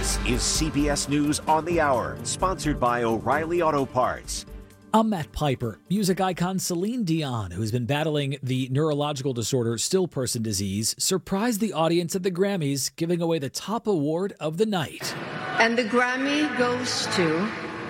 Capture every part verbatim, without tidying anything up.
This is C B S News on the Hour, sponsored by O'Reilly Auto Parts. I'm Matt Piper. Music icon Celine Dion, who's been battling the neurological disorder still person disease, surprised the audience at the Grammys, giving away the top award of the night. And the Grammy goes to...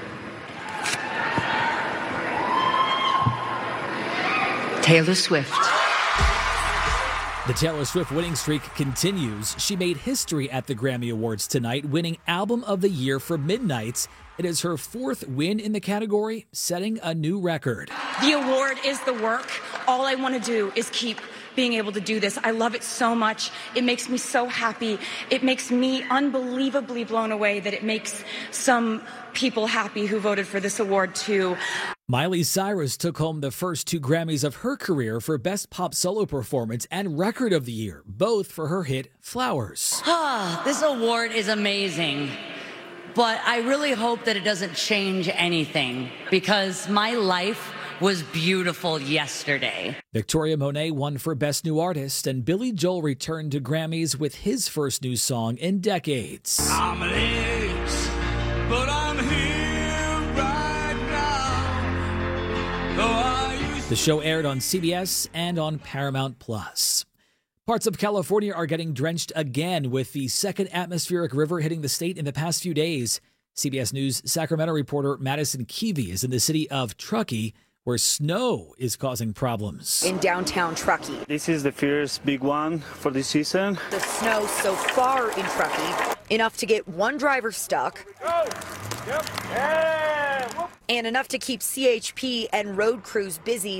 Taylor Swift. The Taylor Swift winning streak continues. She made history at the Grammy Awards tonight, winning Album of the Year for Midnights. It is her fourth win in the category, setting a new record. The award is the work. All I want to do is keep being able to do this. I love it so much. It makes me so happy. It makes me unbelievably blown away that it makes some people happy who voted for this award too. Miley Cyrus took home the first two Grammys of her career for Best Pop Solo Performance and Record of the Year, both for her hit Flowers. Ah, this award is amazing, but I really hope that it doesn't change anything because my life was beautiful yesterday. Victoria Monet won for Best New Artist, and Billy Joel returned to Grammys with his first new song in decades. I'm late, but I'm here right now. Though I used The show aired on C B S and on Paramount Plus. Parts of California are getting drenched again with the second atmospheric river hitting the state in the past few days. C B S News Sacramento reporter Madison Keevy is in the city of Truckee, where snow is causing problems. In downtown Truckee. This is the first big one for this season. The snow so far in Truckee, enough to get one driver stuck. Go. Yep. Yeah. And enough to keep C H P and road crews busy.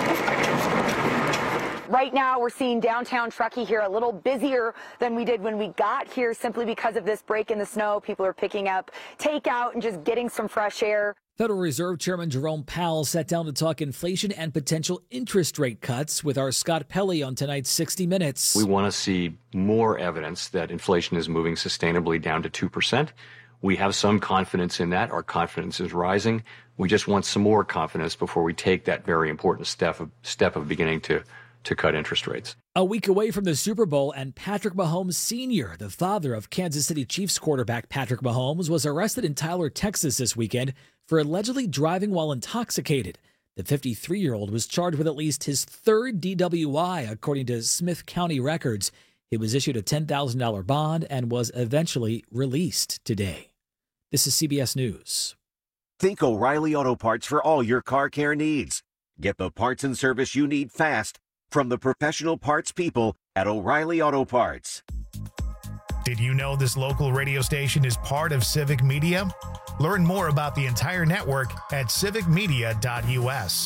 Right now, we're seeing downtown Truckee here a little busier than we did when we got here simply because of this break in the snow. People are picking up takeout and just getting some fresh air. Federal Reserve Chairman Jerome Powell sat down to talk inflation and potential interest rate cuts with our Scott Pelley on tonight's sixty minutes. We want to see more evidence that inflation is moving sustainably down to two percent. We have some confidence in that. Our confidence is rising. We just want some more confidence before we take that very important step of, step of beginning to to cut interest rates. A week away from the Super Bowl, and Patrick Mahomes Senior, the father of Kansas City Chiefs quarterback Patrick Mahomes, was arrested in Tyler, Texas this weekend for allegedly driving while intoxicated. The fifty-three-year-old was charged with at least his third D W I, according to Smith County records. He was issued a ten thousand dollars bond and was eventually released today. This is C B S News. Think O'Reilly Auto Parts for all your car care needs. Get the parts and service you need fast from the professional parts people at O'Reilly Auto Parts. Did you know this local radio station is part of Civic Media? Learn more about the entire network at civic media dot U S.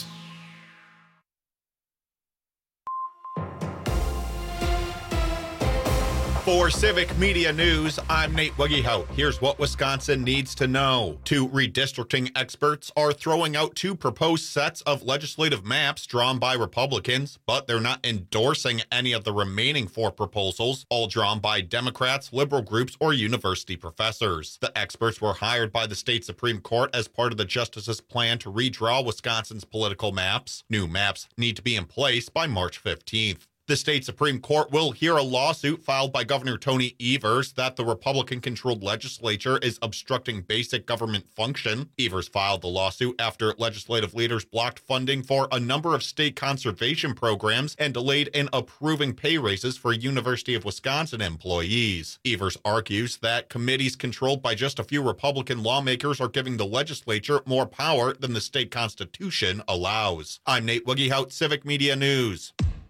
For Civic Media News, I'm Nate Wiggyhout. Here's what Wisconsin needs to know. Two redistricting experts are throwing out two proposed sets of legislative maps drawn by Republicans, but they're not endorsing any of the remaining four proposals, all drawn by Democrats, liberal groups, or university professors. The experts were hired by the state Supreme Court as part of the justices' plan to redraw Wisconsin's political maps. New maps need to be in place by March fifteenth. The state Supreme Court will hear a lawsuit filed by Governor Tony Evers that the Republican-controlled legislature is obstructing basic government function. Evers filed the lawsuit after legislative leaders blocked funding for a number of state conservation programs and delayed in approving pay raises for University of Wisconsin employees. Evers argues that committees controlled by just a few Republican lawmakers are giving the legislature more power than the state constitution allows. I'm Nate Wiggyhout, Civic Media News.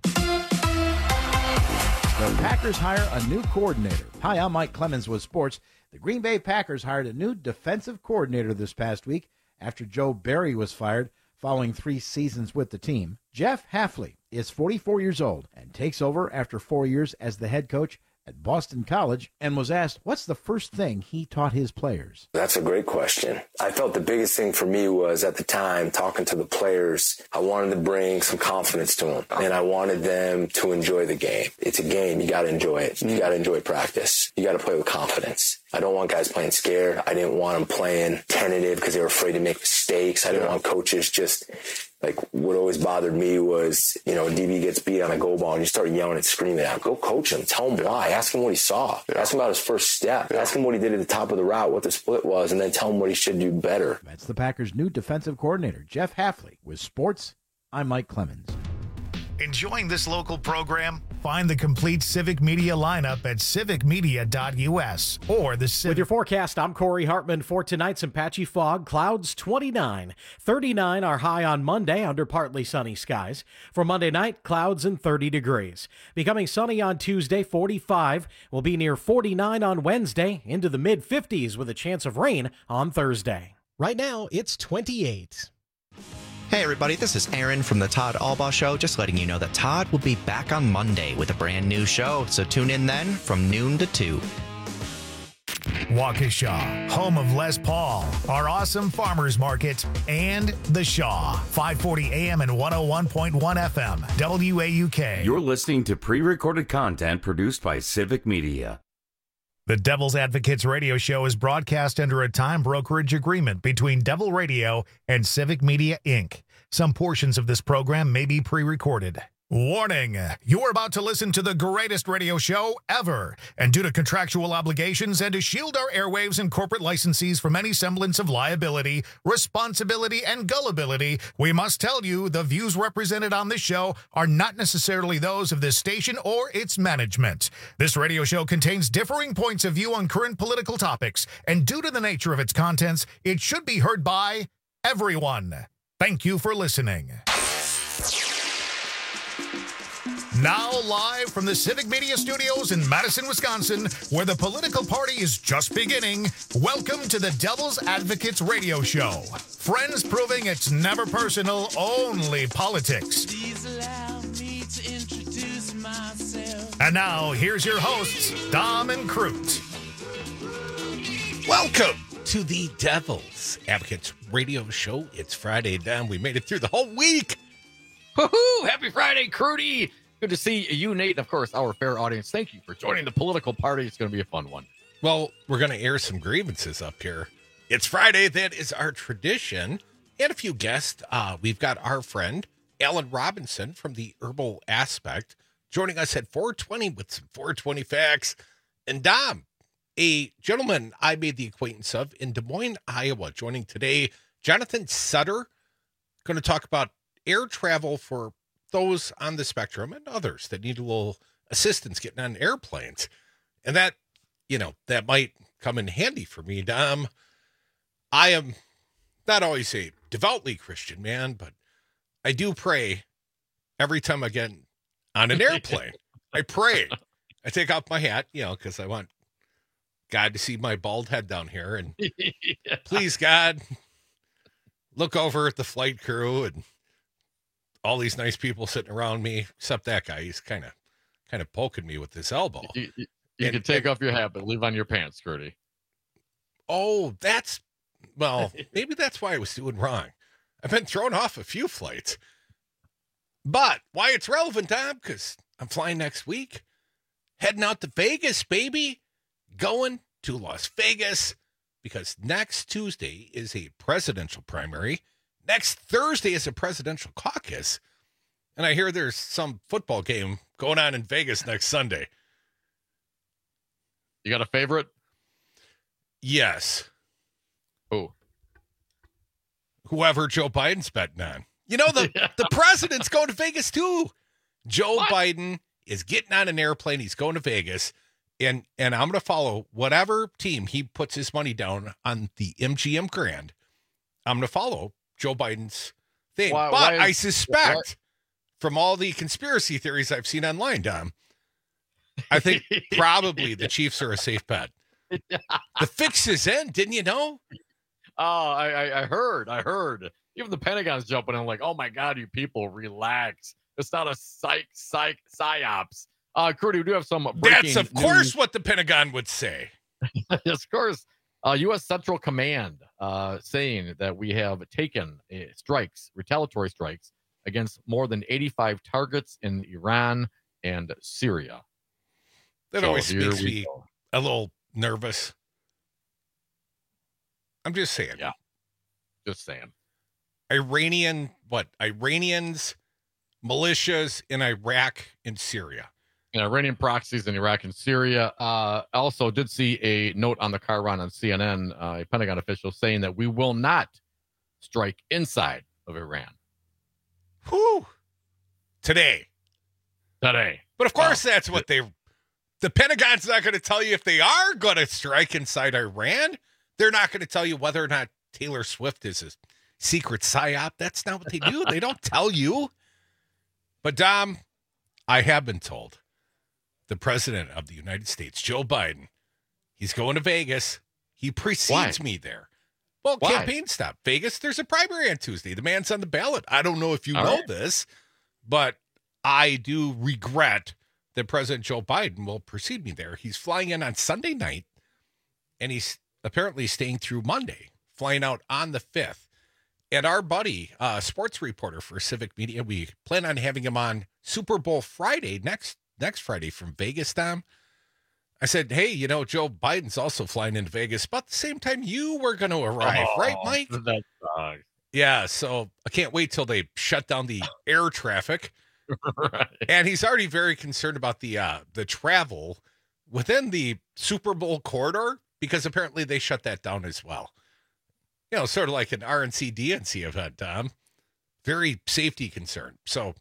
The Packers hire a new coordinator. Hi, I'm Mike Clemens with sports. The Green Bay Packers hired a new defensive coordinator this past week after Joe Barry was fired following three seasons with the team. Jeff Hafley is forty-four years old and takes over after four years as the head coach at Boston College and was asked what's the first thing he taught his players. That's a great question. I felt the biggest thing for me was at the time talking to the players, I wanted to bring some confidence to them and I wanted them to enjoy the game. It's a game. You got to enjoy it. You got to enjoy practice. You got to play with confidence. I don't want guys playing scared. I didn't want them playing tentative because they were afraid to make mistakes. I didn't want coaches just Like, what always bothered me was, you know, D B gets beat on a go ball and you start yelling and screaming at him. Go coach him. Tell him why. Ask him what he saw. Yeah. Ask him about his first step. Yeah. Ask him what he did at the top of the route, what the split was, and then tell him what he should do better. That's the Packers' new defensive coordinator, Jeff Hafley. With sports, I'm Mike Clemens. Enjoying this local program? Find the complete Civic Media lineup at civic media dot u s or the Civic. With your forecast, I'm Corey Hartman. For tonight, some patchy fog, clouds twenty-nine. thirty-nine are high on Monday under partly sunny skies. For Monday night, clouds and thirty degrees. Becoming sunny on Tuesday, forty-five. Will be near forty-nine on Wednesday, into the mid fifties with a chance of rain on Thursday. Right now, it's twenty-eight. Hey everybody, this is Aaron from the Todd Albaugh Show, just letting you know that Todd will be back on Monday with a brand new show, so tune in then from noon to two. Waukesha, home of Les Paul, our awesome farmers market, and The Shaw, five forty A M and one oh one point one F M, W A U K. You're listening to pre-recorded content produced by Civic Media. The Devil's Advocates radio show is broadcast under a time brokerage agreement between Devil Radio and Civic Media, Incorporated. Some portions of this program may be pre-recorded. Warning, you're about to listen to the greatest radio show ever, and due to contractual obligations and to shield our airwaves and corporate licensees from any semblance of liability, responsibility, and gullibility, we must tell you the views represented on this show are not necessarily those of this station or its management. This radio show contains differing points of view on current political topics, and due to the nature of its contents, it should be heard by everyone. Thank you for listening. Now live from the Civic Media Studios in Madison, Wisconsin, where the political party is just beginning, welcome to the Devil's Advocates radio show. Friends proving it's never personal, only politics. Please allow me to introduce myself. And now, here's your hosts, Dom and Crute. Welcome to the Devil's Advocates radio show. It's Friday, Dom. We made it through the whole week. Woohoo! Happy Friday, Crudy! Good to see you, Nate, and of course, our fair audience. Thank you for joining the political party. It's going to be a fun one. Well, we're going to air some grievances up here. It's Friday. That is our tradition. And a few guests. Uh, we've got our friend, Alan Robinson from the Herbal Aspect, joining us at four twenty with some four twenty facts. And Dom, a gentleman I made the acquaintance of in Des Moines, Iowa, joining today, Jonathan Sutter, going to talk about air travel for those on the spectrum and others that need a little assistance getting on airplanes. And that, you know, that might come in handy for me, Dom. I am not always a devoutly Christian man, but I do pray every time I get on an airplane. I pray. I take off my hat, you know, because I want God to see my bald head down here. And yeah. Please, God, look over at the flight crew and all these nice people sitting around me, except that guy. He's kind of kind of poking me with his elbow. You, you, you and, can take and, off your hat, but leave on your pants, Scurdy. Oh, that's, well, maybe that's why I was doing wrong. I've been thrown off a few flights. But why it's relevant, Tom, because I'm flying next week. Heading out to Vegas, baby. Going to Las Vegas because next Tuesday is a presidential primary. Next Thursday is a presidential caucus. And I hear there's some football game going on in Vegas next Sunday. You got a favorite? Yes. Who? Whoever Joe Biden's betting on. You know, the, yeah. the president's going to Vegas too. Joe what? Biden is getting on an airplane. He's going to Vegas. And, and I'm going to follow whatever team he puts his money down on the M G M Grand. I'm going to follow Joe Biden's thing. Why, but why is, I suspect why? from all the conspiracy theories I've seen online, Dom, I think probably the Chiefs are a safe bet. The fix is in, didn't you know? Oh, I, I, I heard, I heard. Even the Pentagon's jumping in like, oh my God, you people, relax. It's not a psych, psych, psyops. Uh, Crudy, we do have some breaking That's, of news. course, what the Pentagon would say. Yes, of course. Uh, U S Central Command uh, saying that we have taken uh, strikes, retaliatory strikes, against more than eighty-five targets in Iran and Syria. That so always makes me go. a little nervous. I'm just saying. Yeah, just saying. Iranian, what? Iranians, militias in Iraq and Syria. And Iranian proxies in Iraq and Syria. Uh, also did see a note on the car run on C N N, uh, a Pentagon official saying that we will not strike inside of Iran. Whew. Today. Today. But of course, well, that's what they, the Pentagon's not going to tell you if they are going to strike inside Iran. They're not going to tell you whether or not Taylor Swift is a secret psyop. That's not what they do. They don't tell you. But Dom, I have been told the president of the United States, Joe Biden, he's going to Vegas. He precedes Why? me there. Well, Why? Campaign stop. Vegas, there's a primary on Tuesday. The man's on the ballot. I don't know if you All know right. this, but I do regret that President Joe Biden will precede me there. He's flying in on Sunday night, and he's apparently staying through Monday, flying out on the fifth. And our buddy, uh, sports reporter for Civic Media, we plan on having him on Super Bowl Friday, next next Friday from Vegas, Tom. I said, hey, you know, Joe Biden's also flying into Vegas about the same time you were going to arrive, oh, right, Mike? That sucks. Yeah, so I can't wait till they shut down the air traffic. Right. And he's already very concerned about the uh, the travel within the Super Bowl corridor, because apparently they shut that down as well. You know, sort of like an R N C D N C event, Tom. Very safety concern. So, yep.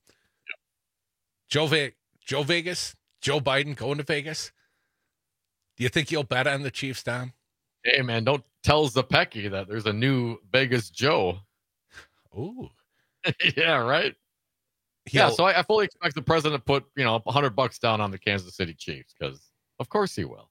Joe, Ve- Joe Vegas, Joe Biden going to Vegas. Do you think you'll bet on the Chiefs, Tom? Hey, man, don't tell Zepecky that there's a new Vegas Joe. Ooh. Yeah, right? He'll... Yeah, so I, I fully expect the president to put, you know, one hundred bucks down on the Kansas City Chiefs, because of course he will.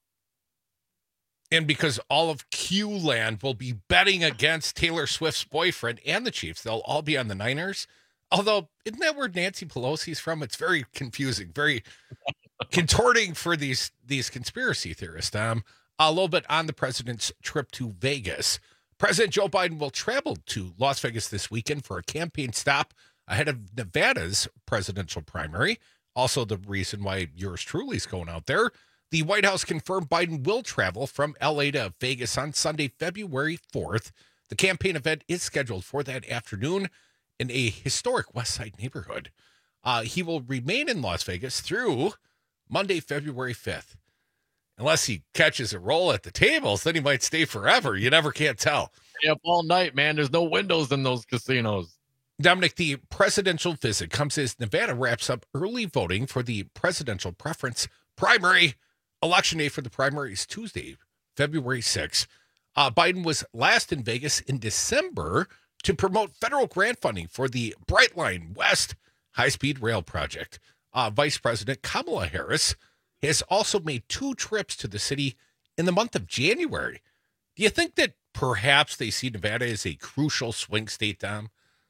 And because all of Q-land will be betting against Taylor Swift's boyfriend and the Chiefs. They'll all be on the Niners. Although, isn't that where Nancy Pelosi's from? It's very confusing, very contorting for these these conspiracy theorists. Um, a little bit on the president's trip to Vegas. President Joe Biden will travel to Las Vegas this weekend for a campaign stop ahead of Nevada's presidential primary. Also the reason why yours truly is going out there. The White House confirmed Biden will travel from L A to Vegas on Sunday, February fourth. The campaign event is scheduled for that afternoon in a historic West Side neighborhood. Uh, he will remain in Las Vegas through Monday, February fifth. Unless he catches a roll at the tables, then he might stay forever. You never can't tell. Stay up all night, man. There's no windows in those casinos. Dominic, the presidential visit comes as Nevada wraps up early voting for the presidential preference primary. Election day for the primary is Tuesday, February sixth. Uh, Biden was last in Vegas in December to promote federal grant funding for the Brightline West high-speed rail project. Uh, Vice President Kamala Harris has also made two trips to the city in the month of January. Do you think that perhaps they see Nevada as a crucial swing state, Tom?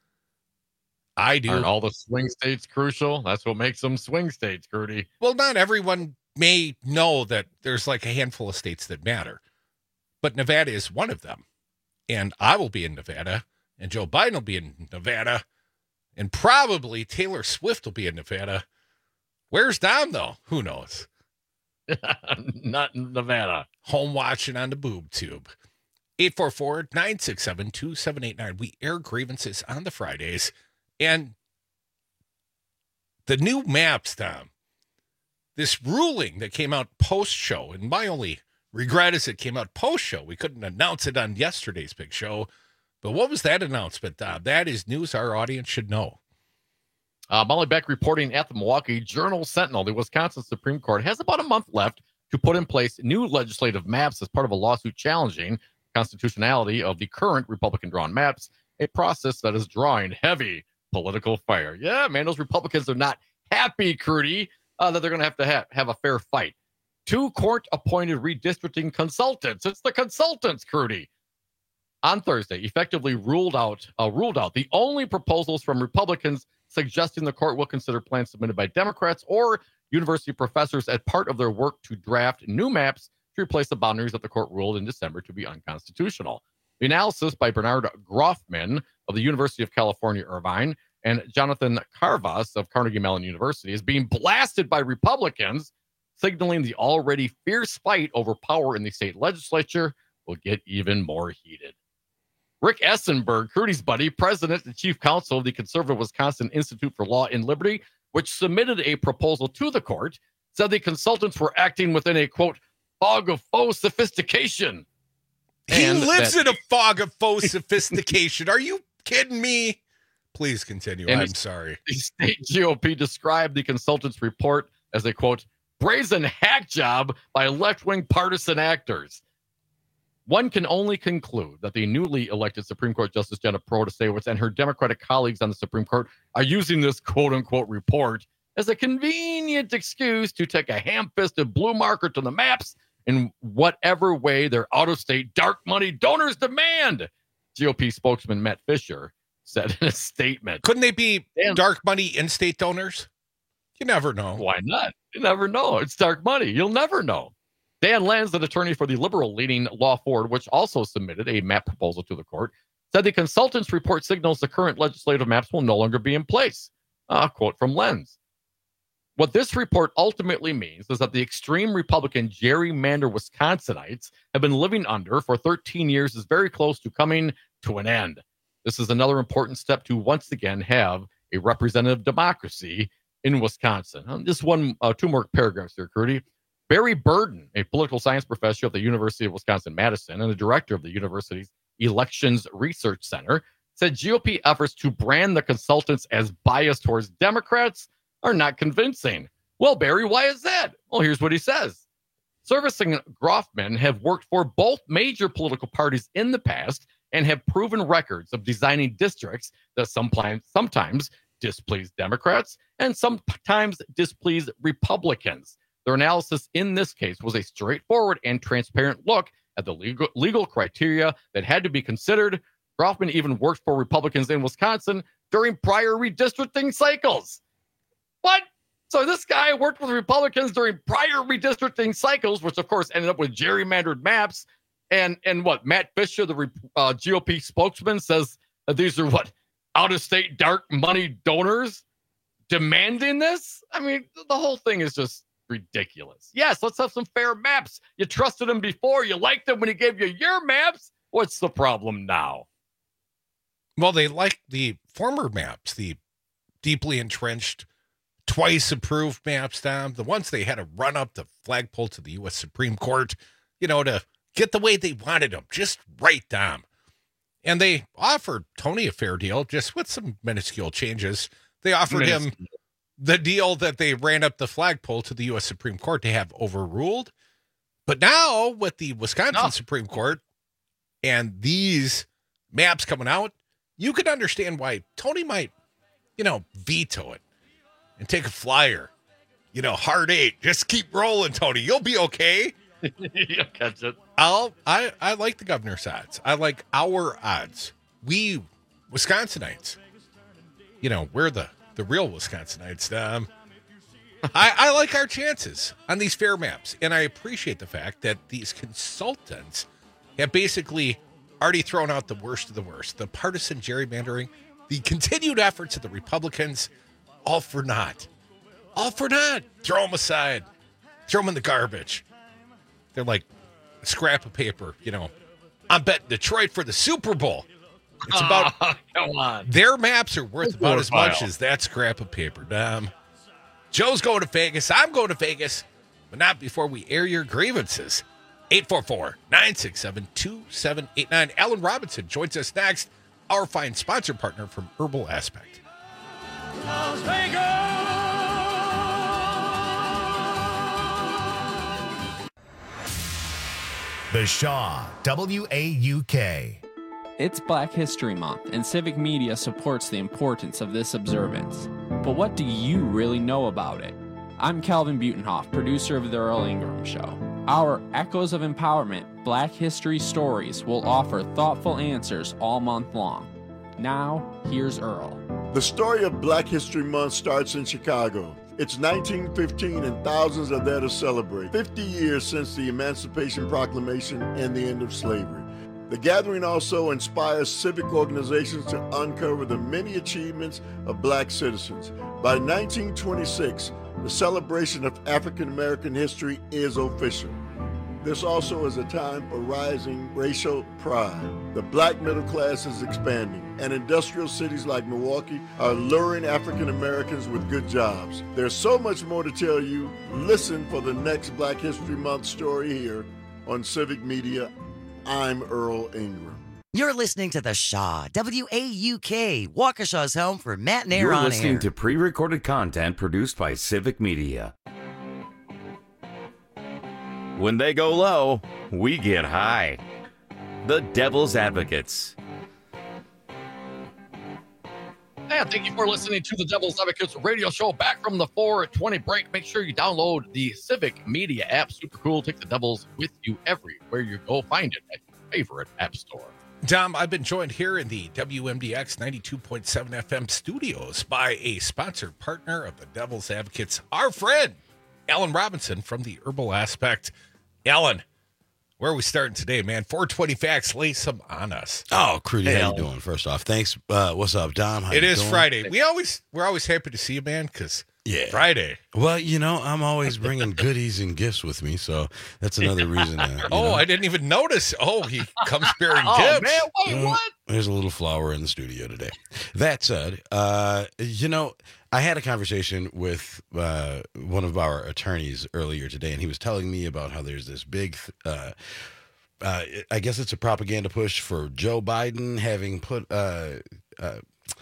I do. Aren't all the swing states crucial? That's what makes them swing states, Crudy. Well, not everyone may know that there's like a handful of states that matter, but Nevada is one of them. And I will be in Nevada, and Joe Biden will be in Nevada, and probably Taylor Swift will be in Nevada. Where's Dom, though? Who knows? Not in Nevada. Home watching on the boob tube. eight four four, nine six seven, two seven eight nine. We air grievances on the Fridays. And the new maps, Tom, this ruling that came out post-show, and my only regret is it came out post-show. We couldn't announce it on yesterday's big show. But what was that announcement, Tom? That is news our audience should know. Uh, Molly Beck reporting at the Milwaukee Journal-Sentinel, the Wisconsin Supreme Court has about a month left to put in place new legislative maps as part of a lawsuit challenging constitutionality of the current Republican-drawn maps, a process that is drawing heavy political fire. Yeah, man, those Republicans are not happy, Crudy, uh, that they're going to have to ha- have a fair fight. Two court-appointed redistricting consultants, it's the consultants, Crudy, on Thursday effectively ruled out uh, ruled out the only proposals from Republicans suggesting the court will consider plans submitted by Democrats or university professors as part of their work to draft new maps to replace the boundaries that the court ruled in December to be unconstitutional. The analysis by Bernard Groffman of the University of California, Irvine, and Jonathan Carvas of Carnegie Mellon University is being blasted by Republicans, signaling the already fierce fight over power in the state legislature will get even more heated. Rick Essenberg, Crudy's buddy, president and chief counsel of the conservative Wisconsin Institute for Law and Liberty, which submitted a proposal to the court, said the consultants were acting within a, quote, fog of faux sophistication. He And lives that- in a fog of faux sophistication. Are you kidding me? Please continue. And I'm the- sorry. The state G O P described the consultants' report as a, quote, brazen hack job by left-wing partisan actors. One can only conclude that the newly elected Supreme Court Justice Jenna Protasiewicz and her Democratic colleagues on the Supreme Court are using this quote-unquote report as a convenient excuse to take a ham-fisted blue marker to the maps in whatever way their out-of-state dark money donors demand, G O P spokesman Matt Fisher said in a statement. Couldn't they be dark money in-state donors? You never know. Why not? You never know. It's dark money. You'll never know. Dan Lenz, an attorney for the liberal-leaning Law Forward, which also submitted a map proposal to the court, said the consultants' report signals the current legislative maps will no longer be in place. A quote from Lenz. What this report ultimately means is that the extreme Republican gerrymander Wisconsinites have been living under for thirteen years is very close to coming to an end. This is another important step to once again have a representative democracy in Wisconsin. Um, just one, uh, two more paragraphs here, Crudy. Barry Burden, a political science professor at the University of Wisconsin-Madison and the director of the university's Elections Research Center, said G O P efforts to brand the consultants as biased towards Democrats are not convincing. Well, Barry, why is that? Well, here's what he says. Service and Groffman have worked for both major political parties in the past and have proven records of designing districts that sometimes, sometimes displease Democrats and sometimes displease Republicans. Their analysis in this case was a straightforward and transparent look at the legal, legal criteria that had to be considered. Groffman even worked for Republicans in Wisconsin during prior redistricting cycles. What? So this guy worked with Republicans during prior redistricting cycles, which of course ended up with gerrymandered maps. And and what? Matt Fisher, the uh, G O P spokesman, says that these are what? Out-of-state dark money donors demanding this? I mean, the whole thing is just ridiculous. Yes, let's have some fair maps. You trusted him before. You liked him when he gave you your maps. What's the problem now? Well, they like the former maps, the deeply entrenched, twice approved maps, Tom, the ones they had to run up the flagpole to the U S Supreme Court, you know, to get the way they wanted them, just right, Tom. And they offered Tony a fair deal, just with some minuscule changes. They offered Minuscule. him the deal that they ran up the flagpole to the U S Supreme Court to have overruled. But now with the Wisconsin No. Supreme Court and these maps coming out, you could understand why Tony might, you know, veto it and take a flyer. You know, hard eight. Just keep rolling, Tony. You'll be okay. You'll catch it. I'll, I, I like the governor's odds. I like our odds. We Wisconsinites, you know, we're the, the real Wisconsinites. Um, I, I like our chances on these fair maps. And I appreciate the fact that these consultants have basically already thrown out the worst of the worst. The partisan gerrymandering, the continued efforts of the Republicans, all for naught. All for naught. Throw them aside. Throw them in the garbage. They're like a scrap of paper, you know. I'm betting Detroit for the Super Bowl. It's about Oh, come on. their maps are worth It's about as much worthwhile. as that scrap of paper. Um, Joe's going to Vegas. I'm going to Vegas, but not before we air your grievances. eight four four, nine six seven, two seven eight nine. Alan Robinson joins us next, our fine sponsor partner from Herbal Aspect. Las Vegas. The Shaw, W A U K. It's Black History Month, and Civic Media supports the importance of this observance. But what do you really know about it? I'm Calvin Butenhoff, producer of The Earl Ingram Show. Our Echoes of Empowerment Black History Stories will offer thoughtful answers all month long. Now, here's Earl. The story of Black History Month starts in Chicago. It's nineteen fifteen and thousands are there to celebrate. fifty years since the Emancipation Proclamation and the end of slavery. The gathering also inspires civic organizations to uncover the many achievements of black citizens. By nineteen twenty-six, the celebration of African American history is official. This also is a time for rising racial pride. The black middle class is expanding, and industrial cities like Milwaukee are luring African Americans with good jobs. There's so much more to tell you. Listen for the next Black History Month story here on Civic Media. I'm Earl Ingram. You're listening to The Shaw, W A U K, Waukesha's home for matinee You're on listening air. to pre-recorded content produced by Civic Media. When they go low, we get high. The Devil's Advocates. And thank you for listening to the Devil's Advocates radio show back from the four twenty break. Make sure you download the Civic Media app. Super cool. Take the Devils with you everywhere you go. Find it at your favorite app store. Dom, I've been joined here in the W M D X ninety-two point seven F M studios by a sponsored partner of the Devil's Advocates, our friend, Alan Robinson from the Herbal Aspect. Alan, where are we starting today, man? four twenty Facts, lay some on us. Oh, Crudy, Hey, how Alan. you doing? First off, thanks. Uh, what's up, Dom? How It you is doing? Friday. We always we're always happy to see you, man, because Yeah. Friday. Well, you know, I'm always bringing goodies and gifts with me, so that's another reason. To, you Oh, know. I didn't even notice. Oh, he comes bearing Oh, gifts. man, wait, Well, what? There's a little flower in the studio today. That said, uh, you know, I had a conversation with uh, one of our attorneys earlier today, and he was telling me about how there's this big, uh, uh, I guess it's a propaganda push for Joe Biden having put, uh, uh,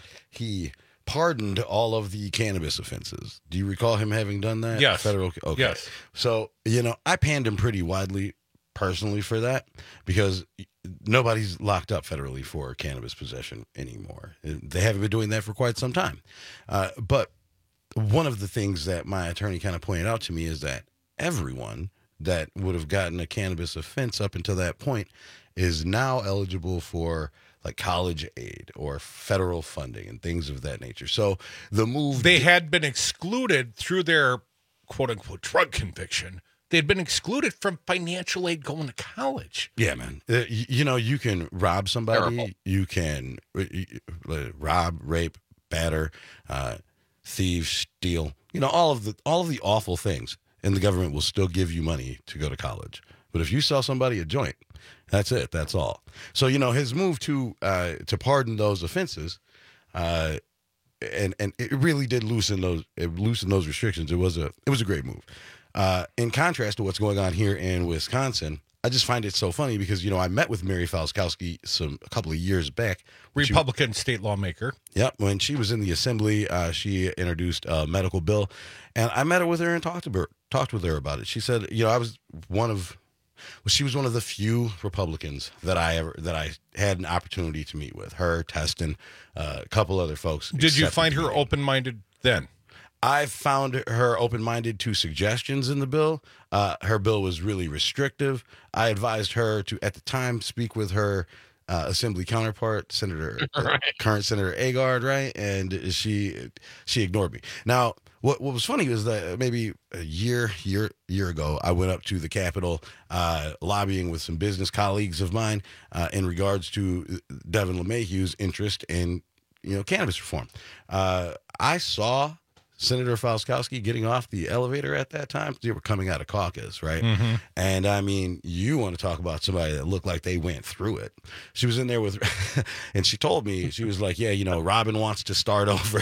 he pardoned all of the cannabis offenses. Do you recall him having done that? Yes. Federal. Okay. Yes. So, you know, I panned him pretty widely personally for that because nobody's locked up federally for cannabis possession anymore. They haven't been doing that for quite some time. Uh, but one of the things that my attorney kind of pointed out to me is that everyone that would have gotten a cannabis offense up until that point is now eligible for like college aid or federal funding and things of that nature. So the move They had been excluded through their quote unquote drug conviction. They'd been excluded from financial aid going to college. Yeah, man. Uh, y- you know, you can rob somebody. Terrible. You can uh, y- y- rob, rape, batter, uh, thieve, steal. You know, all of the all of the awful things, and the government will still give you money to go to college. But if you sell somebody a joint, that's it. That's all. So you know, his move to uh, to pardon those offenses, uh, and and it really did loosen those it loosened those restrictions. It was a it was a great move. Uh, in contrast to what's going on here in Wisconsin, I just find it so funny because, you know, I met with Mary Falskowski some a couple of years back. when she- Republican state lawmaker. Yep. When she was in the assembly, uh, she introduced a medical bill, and I met her with her and talked to her, talked with her about it. She said, you know, I was one of, well, she was one of the few Republicans that I ever that I had an opportunity to meet with. Her, Teston, uh, a couple other folks. Did you accepted find the her meeting. open-minded then? I found her open-minded to suggestions in the bill. Uh, her bill was really restrictive. I advised her to, at the time, speak with her uh, assembly counterpart, Senator uh, current Senator Agard, right? And she she ignored me. Now, what what was funny was that maybe a year year year ago, I went up to the Capitol, uh, lobbying with some business colleagues of mine uh, in regards to Devin LeMahieu's interest in you know cannabis reform. Uh, I saw Senator Falskowski getting off the elevator at that time. They were coming out of caucus, right? Mhm. And I mean, you want to talk about somebody that looked like they went through it. She was in there with, and she told me, she was like, yeah, you know, Robin wants to start over.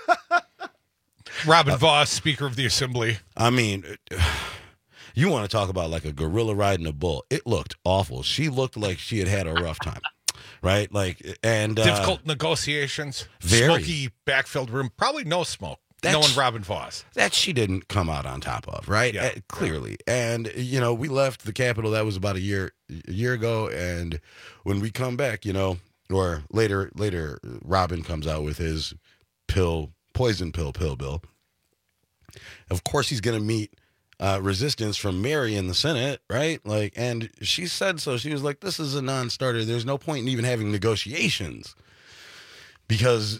Robin Voss, Speaker of the Assembly. I mean, you want to talk about like a gorilla riding a bull. It looked awful. She looked like she had had a rough time, right? Like, and uh, Difficult negotiations. very. Smoky backfilled room. Probably no smoke. That's- Knowing Robin Voss. that she didn't come out on top of, right? Yeah. Uh, clearly. And you know, we left the Capitol. That was about a year a year ago. And when we come back, you know, or later later, Robin comes out with his pill, poison pill, pill bill. Of course, he's going to meet uh, resistance from Mary in the Senate, right? Like, and she said so. She was like, "This is a non-starter. There's no point in even having negotiations because."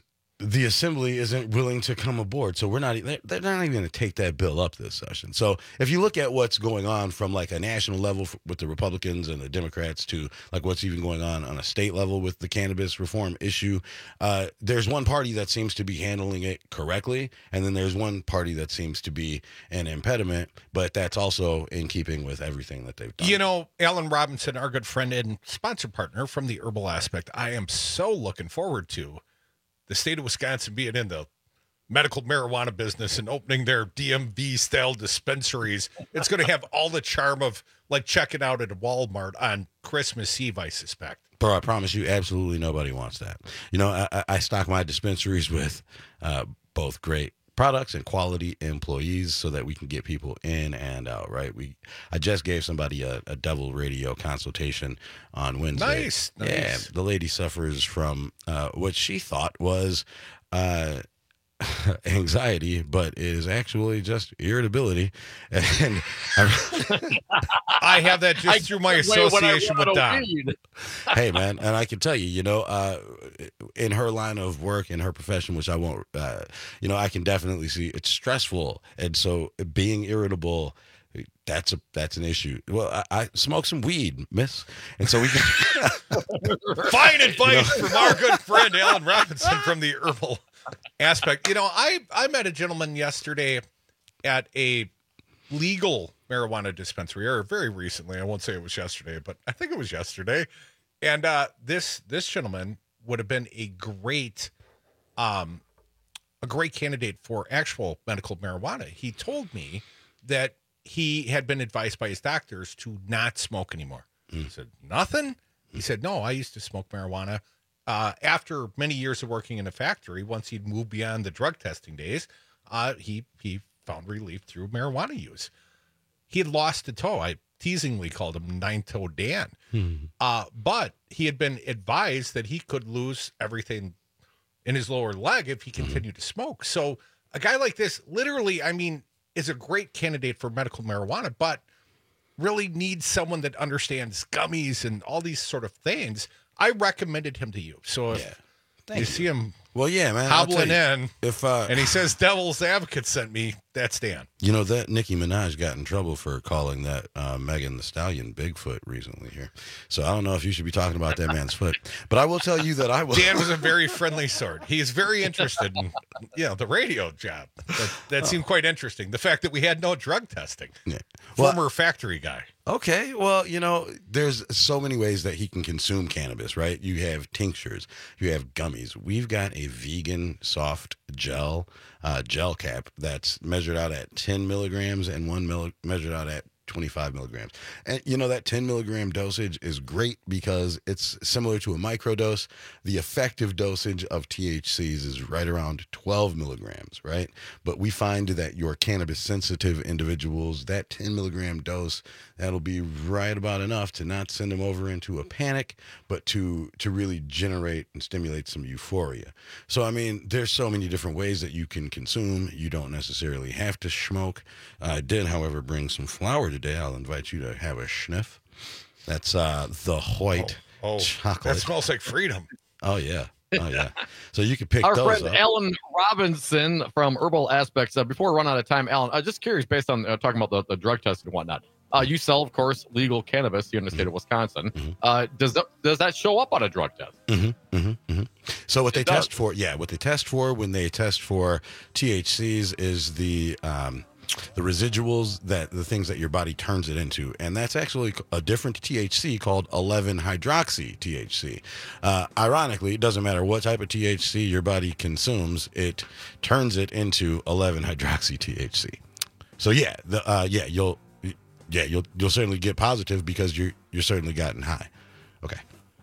the assembly isn't willing to come aboard. So we're not, they're not even going to take that bill up this session. So if you look at what's going on from like a national level with the Republicans and the Democrats to like what's even going on on a state level with the cannabis reform issue, uh, there's one party that seems to be handling it correctly. And then there's one party that seems to be an impediment, but that's also in keeping with everything that they've done. You know, Alan Robinson, our good friend and sponsor partner from the Herbal Aspect, I am so looking forward to the state of Wisconsin being in the medical marijuana business and opening their D M V-style dispensaries. It's going to have all the charm of, like, checking out at a Walmart on Christmas Eve, I suspect. Bro, I promise you, absolutely nobody wants that. You know, I, I stock my dispensaries with uh, both great products and quality employees so that we can get people in and out, right? We I just gave somebody a, a Devil Radio consultation on Wednesday. Nice, nice. Yeah, the lady suffers from uh, what she thought was uh, anxiety, but it is actually just irritability. And I, I have that just I through my association with Don. Hey, man, and I can tell you, you know, uh, in her line of work, in her profession, which I won't, uh, you know, I can definitely see it's stressful. And so being irritable, that's a that's an issue. Well, I, I smoke some weed, miss. And so we can. Fine advice you know? from our good friend, Alan Robinson from the Herbal Aspect. You know, I, I met a gentleman yesterday at a legal marijuana dispensary, or very recently. I won't say it was yesterday, but I think it was yesterday. And uh, this this gentleman would have been a great, um, a great candidate for actual medical marijuana. He told me that he had been advised by his doctors to not smoke anymore. Mm. I said, nothing? He said, no, I used to smoke marijuana. Uh, after many years of working in a factory, once he'd moved beyond the drug testing days, uh, he he found relief through marijuana use. He had lost a toe. I teasingly called him Nine-Toe Dan. Hmm. Uh, but he had been advised that he could lose everything in his lower leg if he continued mm-hmm. to smoke. So a guy like this, literally, I mean, is a great candidate for medical marijuana, but really needs someone that understands gummies and all these sort of things. I recommended him to you. So if yeah. you, you see him well, yeah, man, hobbling you, in if, uh, and he says Devil's Advocate sent me, that's Dan. You know, that Nicki Minaj got in trouble for calling that uh, Megan Thee Stallion Bigfoot recently here. So I don't know if you should be talking about that man's foot. But I will tell you that I will. Dan was a very friendly sort. He is very interested in, you know, the radio job. That, that oh. seemed quite interesting. The fact that we had no drug testing. Yeah. Former well, factory guy. Okay, well, you know, there's so many ways that he can consume cannabis, right? You have tinctures, you have gummies. We've got a vegan soft gel, uh, gel cap that's measured out at ten milligrams and one mil- measured out at twenty-five milligrams. And, you know, that ten milligram dosage is great because it's similar to a microdose. The effective dosage of T H Cs is right around twelve milligrams, right? But we find that your cannabis sensitive individuals, that ten milligram dose, that'll be right about enough to not send them over into a panic, but to, to really generate and stimulate some euphoria. So, I mean, there's so many different ways that you can consume. You don't necessarily have to smoke. I did, however, bring some flour today. I'll invite you to have a sniff. That's uh, the white oh, oh, chocolate. That smells like freedom. Oh, yeah. Oh, yeah. So you can pick Our those friend up. Alan Robinson from Herbal Aspects. Uh, before we run out of time, Alan, I'm just curious, based on uh, talking about the, the drug test and whatnot, uh, you sell, of course, legal cannabis here in the state mm-hmm. of Wisconsin. Mm-hmm. Uh, does that does that show up on a drug test? Mm-hmm. Mm-hmm. Mm-hmm. So what it they does. test for, yeah, what they test for when they test for T H Cs is the um, the residuals, that the things that your body turns it into, and that's actually a different T H C called eleven hydroxy T H C. Uh, ironically, it doesn't matter what type of T H C your body consumes, it turns it into eleven hydroxy T H C. So yeah, the uh, yeah you'll yeah you'll you'll certainly get positive because you're you're certainly gotten high. Okay.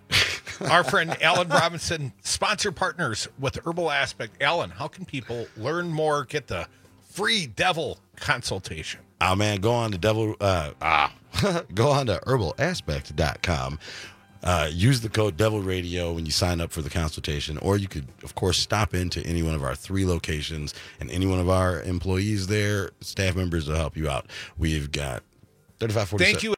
Our friend Alan Robinson, sponsor partners with Herbal Aspect. Alan, how can people learn more, get the free devil consultation? Oh man, go on to devil uh ah go on to herbal aspect dot com. Uh, use the code Devil Radio when you sign up for the consultation, or you could, of course, stop into any one of our three locations, and any one of our employees there, staff members, will help you out. We've got thirty-five forty-seven.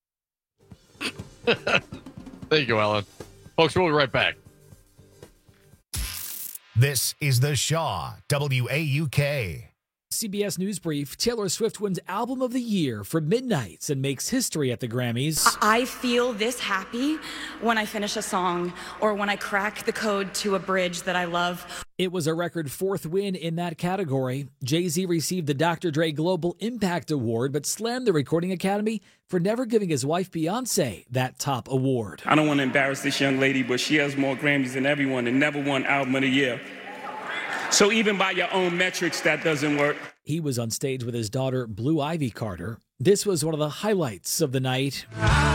Thank you. Thank you, Alan. Folks, we'll be right back. This is The Shaw, W A U K. C B S News Brief, Taylor Swift wins Album of the Year for Midnights and makes history at the Grammys. I feel this happy when I finish a song or when I crack the code to a bridge that I love. It was a record fourth win in that category. Jay-Z received the Doctor Dre Global Impact Award, but slammed the Recording Academy for never giving his wife Beyonce that top award. I don't want to embarrass this young lady, but she has more Grammys than everyone and never won Album of the Year. So even by your own metrics, that doesn't work. He was on stage with his daughter, Blue Ivy Carter. This was one of the highlights of the night.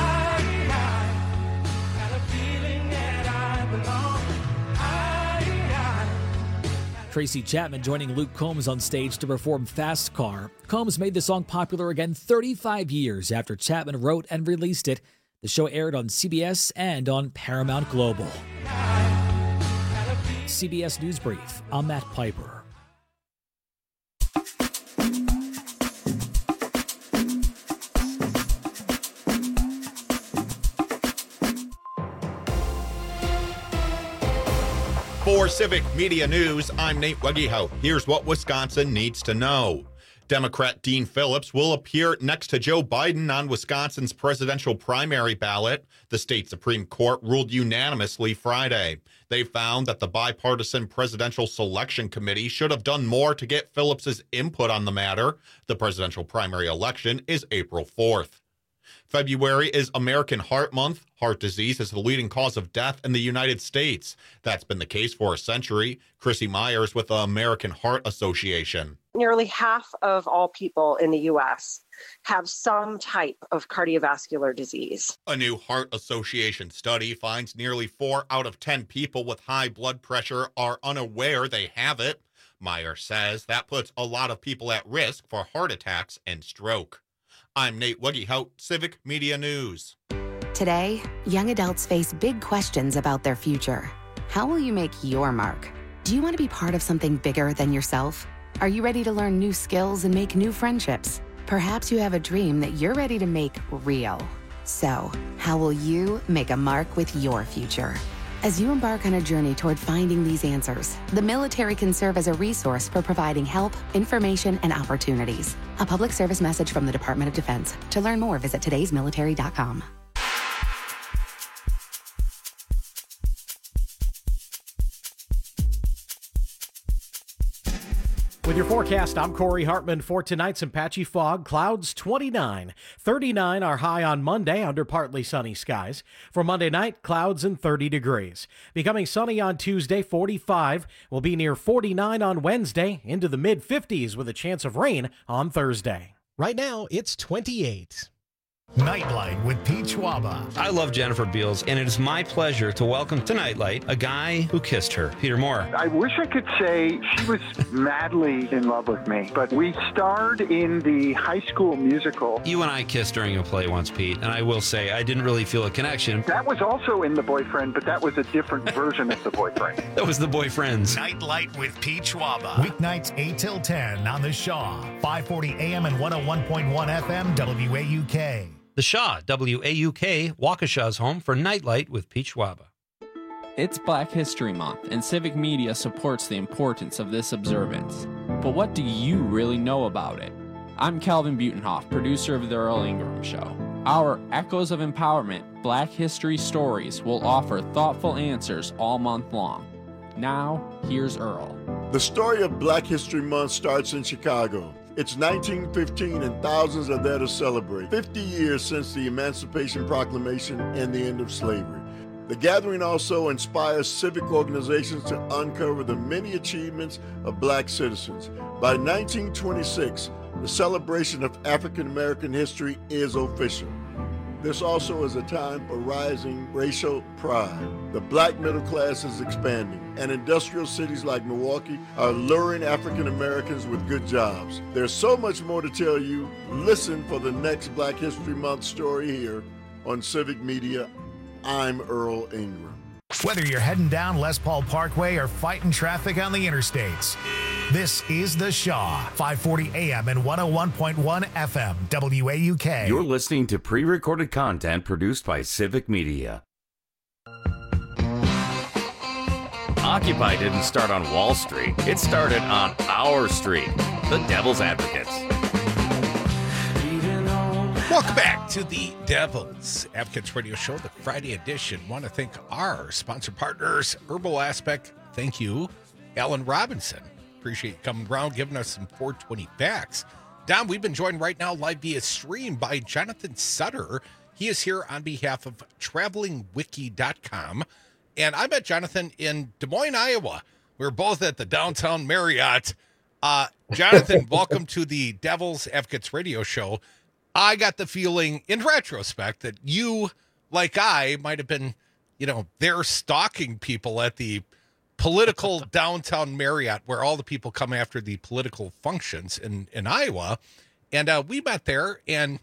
Tracy Chapman joining Luke Combs on stage to perform Fast Car. Combs made the song popular again thirty-five years after Chapman wrote and released it. The show aired on C B S and on Paramount Global. C B S News Brief, I'm Matt Piper. For Civic Media News, I'm Nate Wegehout. Here's what Wisconsin needs to know. Democrat Dean Phillips will appear next to Joe Biden on Wisconsin's presidential primary ballot. The state Supreme Court ruled unanimously Friday. They found that the bipartisan Presidential Selection Committee should have done more to get Phillips's input on the matter. The presidential primary election is April fourth. February is American Heart Month. Heart disease is the leading cause of death in the United States. That's been the case for a century. Chrissy Myers with the American Heart Association. Nearly half of all people in the U S have some type of cardiovascular disease. A new Heart Association study finds nearly four out of ten people with high blood pressure are unaware they have it. Myers says that puts a lot of people at risk for heart attacks and stroke. I'm Nate Wegehout, Civic Media News. Today, young adults face big questions about their future. How will you make your mark? Do you want to be part of something bigger than yourself? Are you ready to learn new skills and make new friendships? Perhaps you have a dream that you're ready to make real. So, how will you make a mark with your future? As you embark on a journey toward finding these answers, the military can serve as a resource for providing help, information, and opportunities. A public service message from the Department of Defense. To learn more, visit todays military dot com. With your forecast, I'm Corey Hartman. For tonight, some patchy fog, clouds twenty-nine. thirty-nine are high on Monday under partly sunny skies. For Monday night, clouds and thirty degrees. Becoming sunny on Tuesday, forty-five. Will be near forty-nine on Wednesday, into the mid fifties with a chance of rain on Thursday. Right now, it's twenty-eight. Nightlight with Pete Schwaba. I love Jennifer Beals, and it is my pleasure to welcome to Nightlight a guy who kissed her, Peter Moore. I wish I could say she was madly in love with me, but we starred in the High School Musical. You and I kissed during a play once, Pete, and I will say I didn't really feel a connection. That was also in The Boyfriend, but that was a different version of The Boyfriend. That was The Boyfriends. Nightlight with Pete Schwaba. Weeknights eight till ten on The Shaw, five forty A M and one oh one point one F M W A U K. The Shaw, W A U K, Waukesha's home for Nightlight with Pete Schwaba. It's Black History Month, and Civic Media supports the importance of this observance. But what do you really know about it? I'm Calvin Butenhoff, producer of The Earl Ingram Show. Our Echoes of Empowerment Black History Stories will offer thoughtful answers all month long. Now, here's Earl. The story of Black History Month starts in Chicago. It's nineteen fifteen and thousands are there to celebrate. fifty years since the Emancipation Proclamation and the end of slavery. The gathering also inspires civic organizations to uncover the many achievements of black citizens. By nineteen twenty-six, the celebration of African American history is official. This also is a time for rising racial pride. The black middle class is expanding, and industrial cities like Milwaukee are luring African Americans with good jobs. There's so much more to tell you. Listen for the next Black History Month story here on Civic Media. I'm Earl Ingram. Whether you're heading down Les Paul Parkway or fighting traffic on the interstates, this is The Shaw, five forty A M and one oh one point one F M, W A U K. You're listening to pre-recorded content produced by Civic Media. Occupy didn't start on Wall Street. It started on our street, the Devil's Advocates. Welcome back to the Devil's Advocates Radio Show, the Friday edition. Want to thank our sponsor partners, Herbal Aspect. Thank you, Alan Robinson. Appreciate you coming around, giving us some four twenty facts. Don, we've been joined right now live via stream by Jonathan Sutter. He is here on behalf of traveling wiki dot com. And I met Jonathan in Des Moines, Iowa. We were both at the downtown Marriott. Uh, Jonathan, welcome to the Devil's Advocates Radio Show. I got the feeling, in retrospect, that you, like I, might have been, you know, there stalking people at the political downtown Marriott, where all the people come after the political functions in, in Iowa. And uh, we met there, and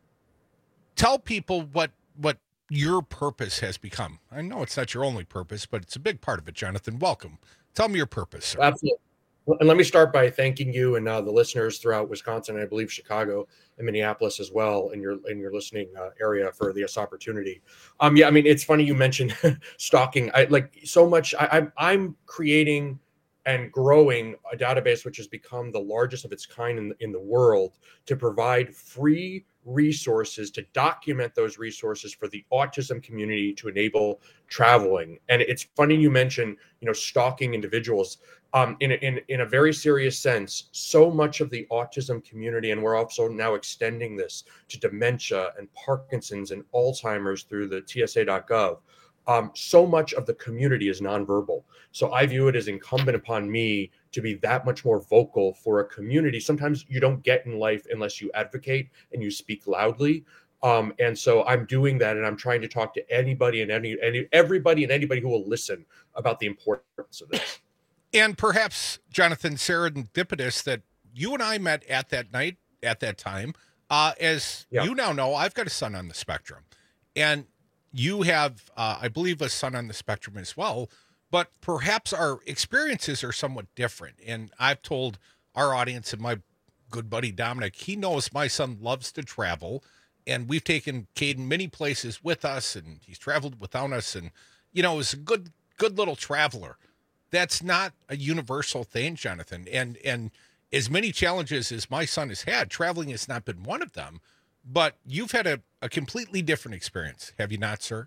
tell people what what your purpose has become. I know it's not your only purpose, but it's a big part of it, Jonathan. Welcome. Tell me your purpose, sir. Absolutely. And let me start by thanking you and uh, the listeners throughout Wisconsin, and I believe Chicago and Minneapolis as well, in your in your listening uh, area for this opportunity. Um, yeah, I mean, it's funny you mentioned stalking. I like so much. I, I'm I'm creating and growing a database which has become the largest of its kind in in the world to provide free resources to document those resources for the autism community to enable traveling. And it's funny you mentioned, you know, stalking individuals. Um, in, a, in, in a very serious sense, so much of the autism community, and we're also now extending this to dementia and Parkinson's and Alzheimer's through the T S A dot gov, um, so much of the community is nonverbal. So I view it as incumbent upon me to be that much more vocal for a community. Sometimes you don't get in life unless you advocate and you speak loudly. Um, and so I'm doing that, and I'm trying to talk to anybody and any, any everybody and anybody who will listen about the importance of this. And perhaps, Jonathan, serendipitous that you and I met at that night, at that time. Uh, as yeah. you now know, I've got a son on the spectrum. And you have, uh, I believe, a son on the spectrum as well. But perhaps our experiences are somewhat different. And I've told our audience and my good buddy Dominic, he knows my son loves to travel. And we've taken Caden many places with us, and he's traveled without us. And, you know, is a good, good little traveler. That's not a universal thing, Jonathan. And and as many challenges as my son has had, traveling has not been one of them. But you've had a, a completely different experience, have you not, sir?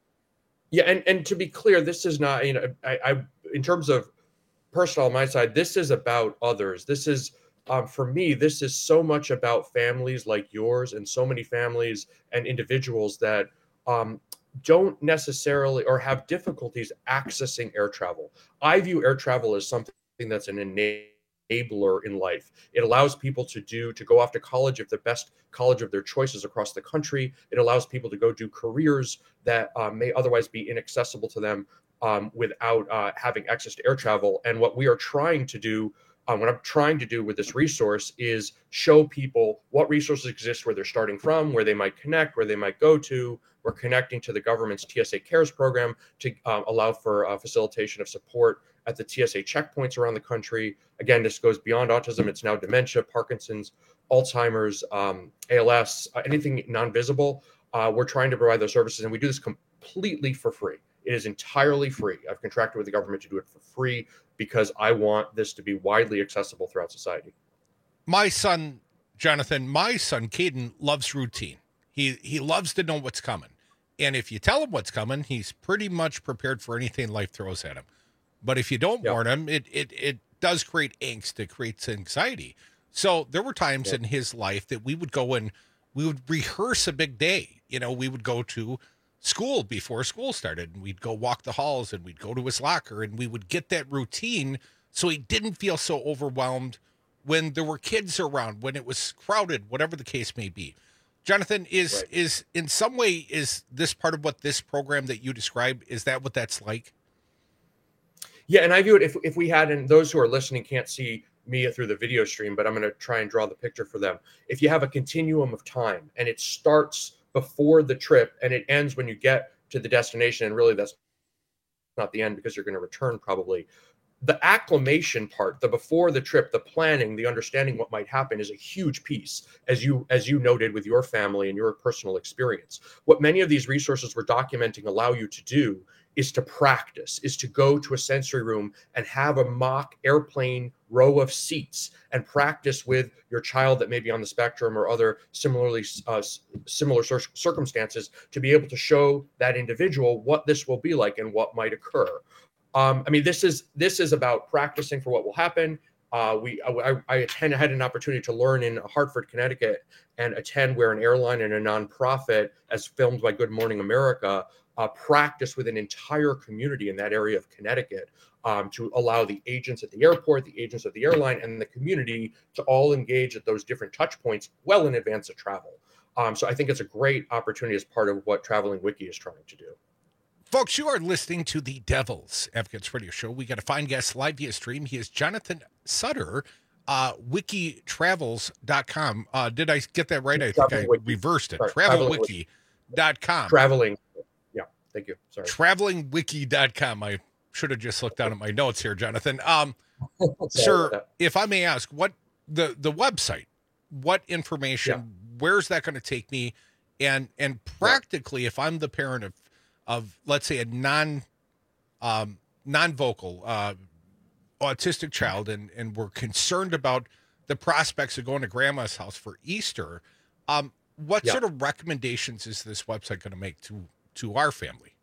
Yeah, and, and to be clear, this is not, you know, I, I in terms of personal on my side, this is about others. This is, um, for me, this is so much about families like yours and so many families and individuals that um, don't necessarily or have difficulties accessing air travel. I view air travel as something that's an enabler in life. It allows people to do, to go off to college if the best college of their choices across the country. It allows people to go do careers that uh, may otherwise be inaccessible to them um, without uh, having access to air travel. And what we are trying to do Um, what I'm trying to do with this resource is show people what resources exist, where they're starting from, where they might connect, where they might go to. We're connecting to the government's T S A Cares program to um, allow for uh, facilitation of support at the T S A checkpoints around the country. Again, this goes beyond autism. It's now dementia, Parkinson's, Alzheimer's, um, A L S, uh, anything non-visible. Uh, we're trying to provide those services, and we do this completely for free. It is entirely free. I've contracted with the government to do it for free because I want this to be widely accessible throughout society. My son, Jonathan, my son, Caden, loves routine. He he loves to know what's coming. And if you tell him what's coming, he's pretty much prepared for anything life throws at him. But if you don't yep. warn him, it, it, it does create angst. It creates anxiety. So there were times yep. in his life that we would go and we would rehearse a big day. You know, we would go to school before school started, and we'd go walk the halls, and we'd go to his locker, and we would get that routine so he didn't feel so overwhelmed when there were kids around, when it was crowded, whatever the case may be. Jonathan, is right. is in some way, is this part of what this program that you describe, is that what that's like? Yeah, and I view it, if if we had, and those who are listening can't see me through the video stream, but I'm going to try and draw the picture for them. If you have a continuum of time, and it starts before the trip and it ends when you get to the destination, and really that's not the end because you're going to return probably. The acclimation part, the before the trip, the planning, the understanding what might happen is a huge piece, as you as you noted with your family and your personal experience. What many of these resources we're documenting allow you to do is to practice, is to go to a sensory room and have a mock airplane row of seats and practice with your child that may be on the spectrum or other similarly uh, similar cir- circumstances to be able to show that individual what this will be like and what might occur. Um, I mean, this is this is about practicing for what will happen. Uh, we I, I attend, had an opportunity to learn in Hartford, Connecticut, and attend where an airline and a nonprofit, as filmed by Good Morning America, uh, practice with an entire community in that area of Connecticut um, to allow the agents at the airport, the agents of the airline, and the community to all engage at those different touch points well in advance of travel. Um, so I think it's a great opportunity as part of what Traveling Wiki is trying to do. Folks, you are listening to the Devil's Advocates Radio Show. We got a fine guest live via stream. He is Jonathan Sutter, uh, wiki travels dot com. Uh, did I get that right? I think I reversed it. travel wiki dot com. Traveling. Yeah, thank you. Sorry. traveling wiki dot com. I should have just looked down at my notes here, Jonathan. Um, sir, if I may ask, what the, the website, what information, yeah. where's that going to take me? And and practically, yeah. if I'm the parent of of let's say a non um non-vocal uh autistic child and and we're concerned about the prospects of going to grandma's house for Easter, um what yeah. sort of recommendations is this website going to make to to our family?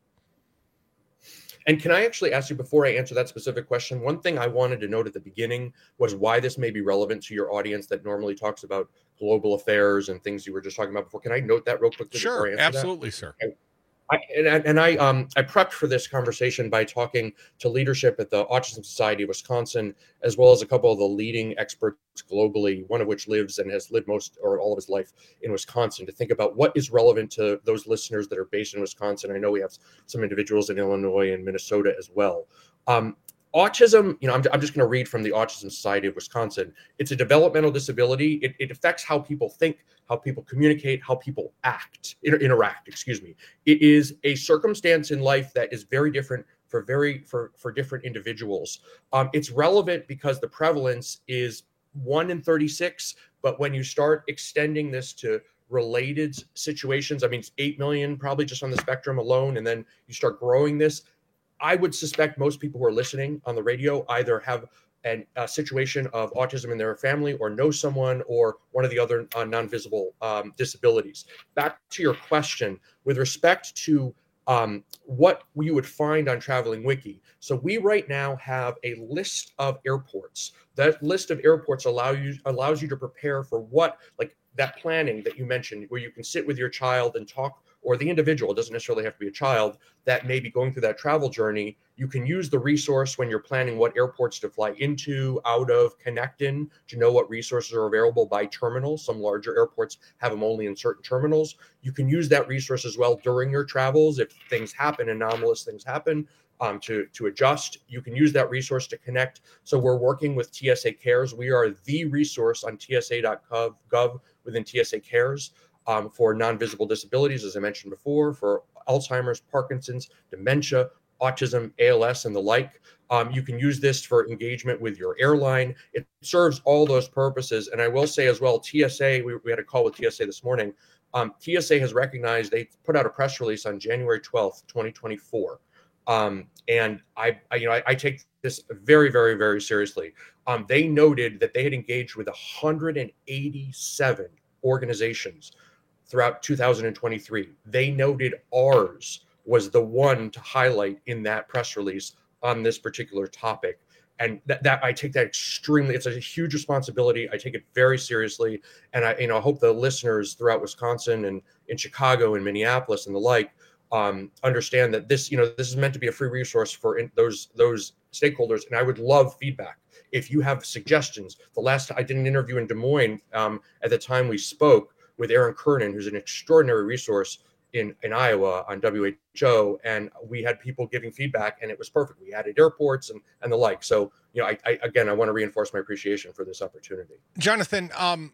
And can I actually ask you, before I answer that specific question, one thing I wanted to note at the beginning was why this may be relevant to your audience that normally talks about global affairs and things you were just talking about before. Can I note that real quickly? Sure, before I answer absolutely, that? sir. Okay. I, and, and I um I prepped for this conversation by talking to leadership at the Autism Society of Wisconsin, as well as a couple of the leading experts globally, one of which lives and has lived most or all of his life in Wisconsin, to think about what is relevant to those listeners that are based in Wisconsin. I know we have some individuals in Illinois and Minnesota as well. Um, Autism, you know, I'm, I'm just going to read from the Autism Society of Wisconsin. It's a developmental disability. It, it affects how people think, how people communicate, how people act, inter- interact, excuse me. It is a circumstance in life that is very different for very for, for different individuals. Um, it's relevant because the prevalence is one in thirty-six, but when you start extending this to related situations, I mean, it's eight million probably just on the spectrum alone, and then you start growing this, I would suspect most people who are listening on the radio either have an, a situation of autism in their family or know someone or one of the other uh, non-visible um, disabilities. Back to your question, with respect to um, what you would find on Traveling Wiki. So we right now have a list of airports. That list of airports allow you allows you to prepare for what, like that planning that you mentioned, where you can sit with your child and talk, or the individual, it doesn't necessarily have to be a child, that may be going through that travel journey. You can use the resource when you're planning what airports to fly into, out of, connect in, to know what resources are available by terminal. Some larger airports have them only in certain terminals. You can use that resource as well during your travels. If things happen, anomalous things happen, um, to, to adjust. You can use that resource to connect. So we're working with T S A Cares. We are the resource on T S A dot gov within T S A Cares. Um, for non-visible disabilities, as I mentioned before, for Alzheimer's, Parkinson's, dementia, autism, A L S, and the like. Um, you can use this for engagement with your airline. It serves all those purposes. And I will say as well, T S A, we, we had a call with T S A this morning. Um, T S A has recognized, they put out a press release on January twelfth, twenty twenty-four. Um, and I, I, you know, I, I take this very, very, very seriously. Um, they noted that they had engaged with one hundred eighty-seven organizations throughout two thousand twenty-three. They noted ours was the one to highlight in that press release on this particular topic. And that, that I take that extremely, it's a huge responsibility. I take it very seriously. And I, you know, I hope the listeners throughout Wisconsin and in Chicago and Minneapolis and the like um, understand that this, you know, this is meant to be a free resource for in, those, those stakeholders. And I would love feedback. If you have suggestions, the last, I did an interview in Des Moines um, at the time we spoke with Aaron Kernan, who's an extraordinary resource in, in Iowa on W H O. And we had people giving feedback and it was perfect. We added airports and, and the like. So, you know, I, I again, I want to reinforce my appreciation for this opportunity. Jonathan, um,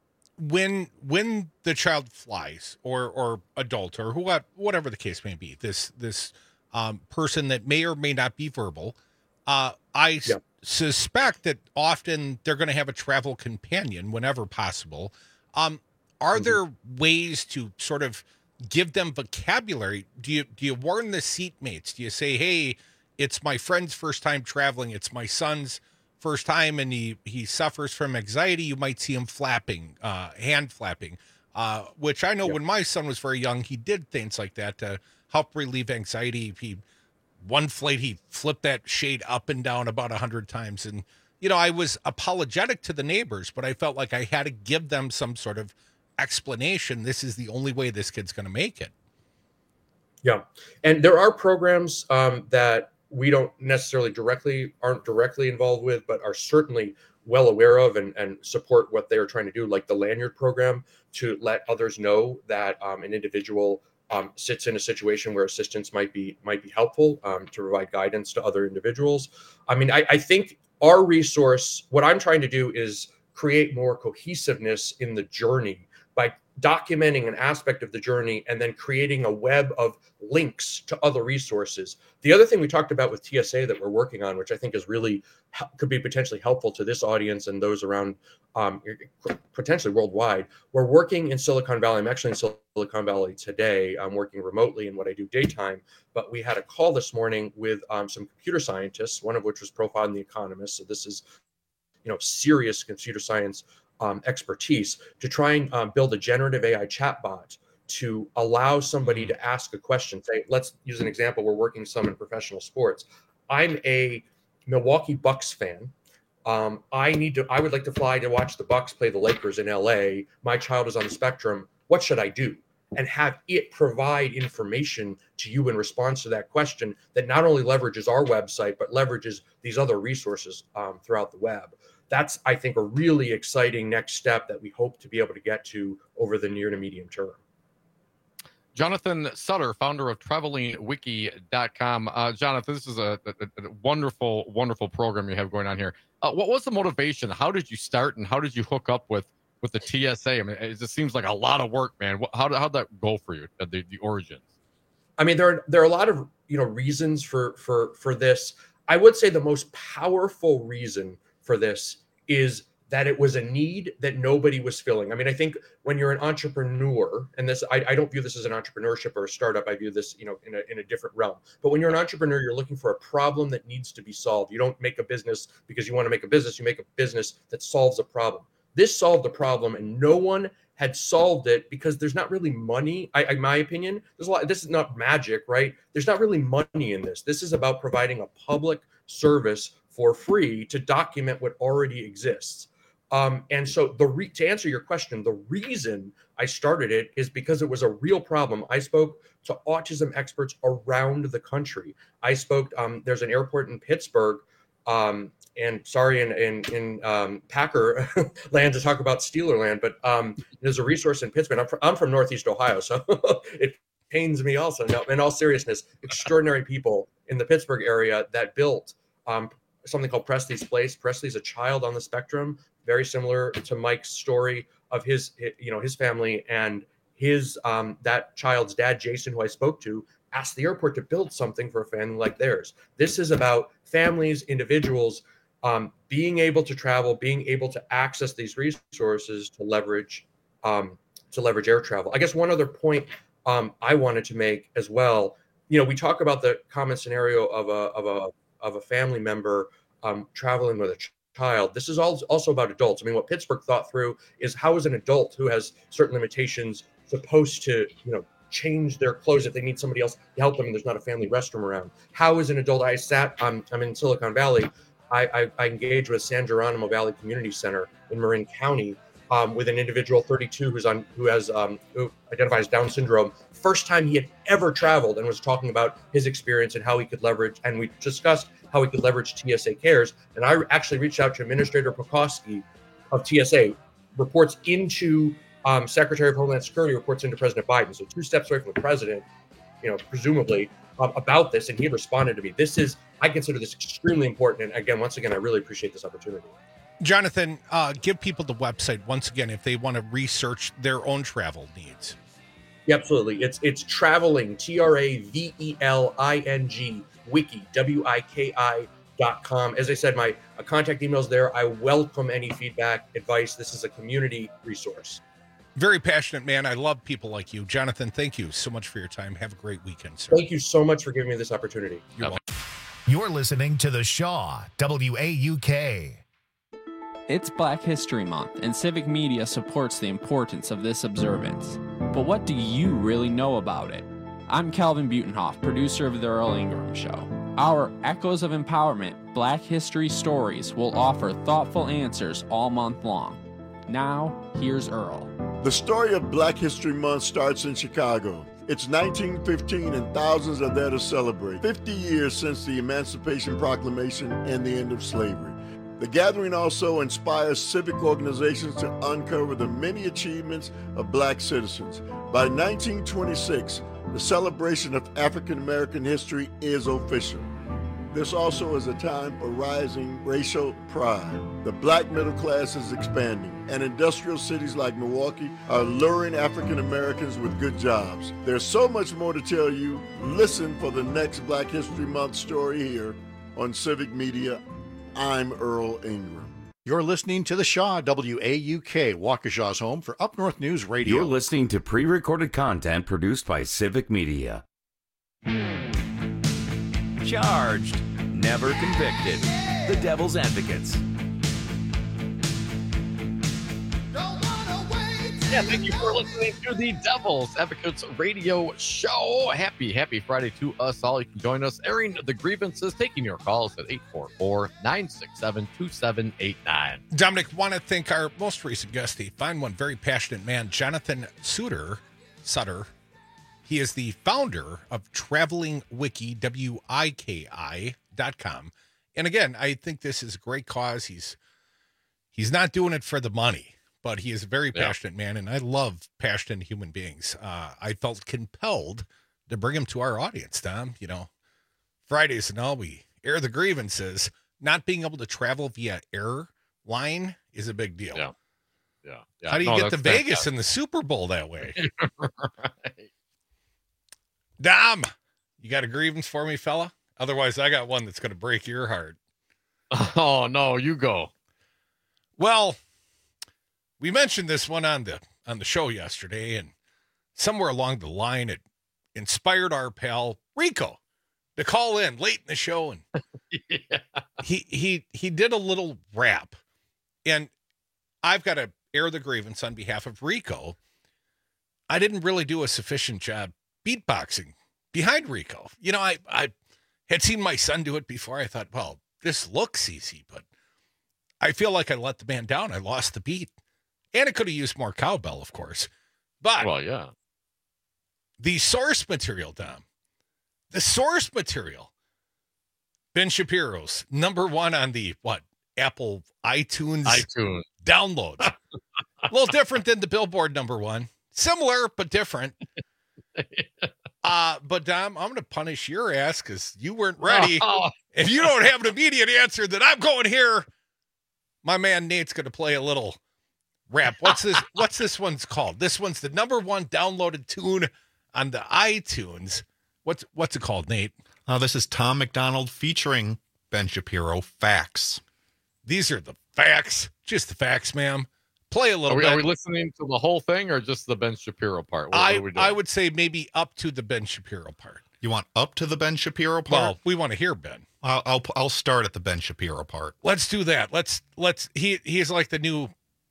when, when the child flies or, or adult or who, whatever the case may be, this, this um, person that may or may not be verbal, uh, I yeah. suspect that often they're going to have a travel companion whenever possible. Um, Are there ways to sort of give them vocabulary? Do you do you warn the seatmates? Do you say, hey, it's my friend's first time traveling, it's my son's first time, and he he suffers from anxiety? You might see him flapping, uh, hand flapping, uh, which I know yeah. when my son was very young, he did things like that to help relieve anxiety. He one flight he flipped that shade up and down about a hundred times, and you know I was apologetic to the neighbors, but I felt like I had to give them some sort of explanation. This is the only way this kid's going to make it. Yeah, and there are programs um, that we don't necessarily directly aren't directly involved with, but are certainly well aware of and, and support what they're trying to do, like the Lanyard program, to let others know that um, an individual um, sits in a situation where assistance might be might be helpful um, to provide guidance to other individuals. I mean, I, I think our resource, what I'm trying to do is create more cohesiveness in the journey by documenting an aspect of the journey and then creating a web of links to other resources. The other thing we talked about with T S A that we're working on, which I think is really could be potentially helpful to this audience and those around um, potentially worldwide. We're working in Silicon Valley. I'm actually in Silicon Valley today. I'm working remotely in what I do daytime, but we had a call this morning with um, some computer scientists, one of which was profiled in The Economist. So this is, you know, serious computer science Um, expertise to try and um, build a generative A I chatbot to allow somebody to ask a question. Say, let's use an example. We're working some in professional sports. I'm a Milwaukee Bucks fan. Um, I need to. I would like to fly to watch the Bucks play the Lakers in L A. My child is on the spectrum. What should I do? And have it provide information to you in response to that question that not only leverages our website but leverages these other resources um, throughout the web. That's, I think, a really exciting next step that we hope to be able to get to over the near to medium term. Jonathan Sutter, founder of traveling wiki dot com. Uh, Jonathan, this is a, a, a wonderful, wonderful program you have going on here. Uh, what was the motivation? How did you start, and how did you hook up with, with the T S A? I mean, it just seems like a lot of work, man. How did how'd that go for you, the, the origins? I mean, there are, there are a lot of, you know, reasons for, for, for this. I would say the most powerful reason for this is that it was a need that nobody was filling. I mean, I think when you're an entrepreneur, and this, I, I don't view this as an entrepreneurship or a startup. I view this, you know, in a, in a different realm. But when you're an entrepreneur, you're looking for a problem that needs to be solved. You don't make a business because you want to make a business. You make a business that solves a problem. This solved the problem, and no one had solved it because there's not really money. I, in my opinion, there's a lot. This is not magic, right? There's not really money in this. This is about providing a public service for free to document what already exists. Um, and so the re- to answer your question, the reason I started it is because it was a real problem. I spoke to autism experts around the country. I spoke, um, there's an airport in Pittsburgh, um, and sorry, in, in, in um, Packer land to talk about Steeler land, but um, there's a resource in Pittsburgh. I'm from, I'm from Northeast Ohio, so it pains me also. No, in all seriousness, extraordinary people in the Pittsburgh area that built um, something called Presley's Place. Presley's a child on the spectrum, very similar to Mike's story of his, you know, his family and his, um, that child's dad, Jason, who I spoke to, asked the airport to build something for a family like theirs. This is about families, individuals, um, being able to travel, being able to access these resources to leverage, um, to leverage air travel. I guess one other point um, I wanted to make as well, you know, we talk about the common scenario of a, of a, of a family member um, traveling with a ch- child. This is also about adults. I mean, what Pittsburgh thought through is how is an adult who has certain limitations supposed to, you know, change their clothes if they need somebody else to help them and there's not a family restroom around. How is an adult? I sat, um, I'm in Silicon Valley. I, I, I engaged with San Geronimo Valley Community Center in Marin County um, with an individual thirty-two who's on, who has, um, who identifies Down syndrome. First time he had ever traveled, and was talking about his experience and how he could leverage, and we discussed how he could leverage T S A Cares. And I actually reached out to Administrator Pekoski of T S A, reports into um, Secretary of Homeland Security, reports into President Biden. So two steps away from the president, you know, presumably um, about this. And he responded to me. This is, I consider this extremely important. And again, once again, I really appreciate this opportunity. Jonathan, uh, give people the website once again if they want to research their own travel needs. Yeah, absolutely. It's it's traveling, T R A V E L I N G, wiki, W I K I dot com. As I said, my uh, contact email's there. I welcome any feedback, advice. This is a community resource. Very passionate man. I love people like you. Jonathan, thank you so much for your time. Have a great weekend, sir. Thank you so much for giving me this opportunity. You're welcome. You're listening to The Shaw, W A U K. It's Black History Month, and Civic Media supports the importance of this observance. But what do you really know about it? I'm Calvin Butenhoff, producer of The Earl Ingram Show. Our Echoes of Empowerment Black History Stories will offer thoughtful answers all month long. Now, here's Earl. The story of Black History Month starts in Chicago. It's nineteen fifteen and thousands are there to celebrate fifty years since the Emancipation Proclamation and the end of slavery. The gathering also inspires civic organizations to uncover the many achievements of Black citizens. By nineteen twenty-six, the celebration of African American history is official. This also is a time for rising racial pride. The Black middle class is expanding, and industrial cities like Milwaukee are luring African Americans with good jobs. There's so much more to tell you. Listen for the next Black History Month story here on Civic Media. I'm Earl Ingram. You're listening to The Shaw, W A U K, Waukesha's home for Up North News Radio. You're listening to pre-recorded content produced by Civic Media. Charged, never convicted. The Devil's Advocates. Yeah, thank you for listening to the Devil's Advocates radio show. Happy, happy Friday to us all. You can join us airing the grievances, taking your calls at eight four four, nine six seven, two seven eight nine. Dominic, want to thank our most recent guest, a fine one, very passionate man, Jonathan Suter. Sutter. He is the founder of Traveling Wiki, W I K I dot com. And again, I think this is a great cause. He's he's not doing it for the money, but he is a very passionate yeah. man, and I love passionate human beings. Uh, I felt compelled to bring him to our audience, Tom. You know, Fridays and all, we air the grievances. Not being able to travel via airline is a big deal. Yeah. Yeah. yeah. How do you no, get to Vegas fantastic. in the Super Bowl that way? Right. Dom, you got a grievance for me, fella? Otherwise, I got one that's going to break your heart. Oh, no, you go. Well, we mentioned this one on the on the show yesterday, and somewhere along the line, it inspired our pal Rico to call in late in the show, and yeah. he he he did a little rap, and I've got to air the grievance on behalf of Rico. I didn't really do a sufficient job beatboxing behind Rico. You know, I I had seen my son do it before. I thought, well, this looks easy, but I feel like I let the man down. I lost the beat. And it could have used more cowbell, of course. But well, yeah. The source material, Dom. The source material. Ben Shapiro's number one on the what? Apple iTunes iTunes downloads. A little different than the Billboard number one. Similar, but different. Uh, but Dom, I'm going to punish your ass because you weren't ready. Oh. If you don't have an immediate answer, then I'm going here. My man Nate's going to play a little rap. What's this? What's this one's called? This one's the number one downloaded tune on the iTunes. What's what's it called, Nate? Uh, this is Tom McDonald featuring Ben Shapiro. Facts. These are the facts. Just the facts, ma'am. Play a little are we, bit. Are we listening to the whole thing or just the Ben Shapiro part? What, I, what are we doing? I would say maybe up to the Ben Shapiro part. You want up to the Ben Shapiro part? Well, we want to hear Ben. I'll, I'll I'll start at the Ben Shapiro part. Let's do that. Let's let's. He he's like the new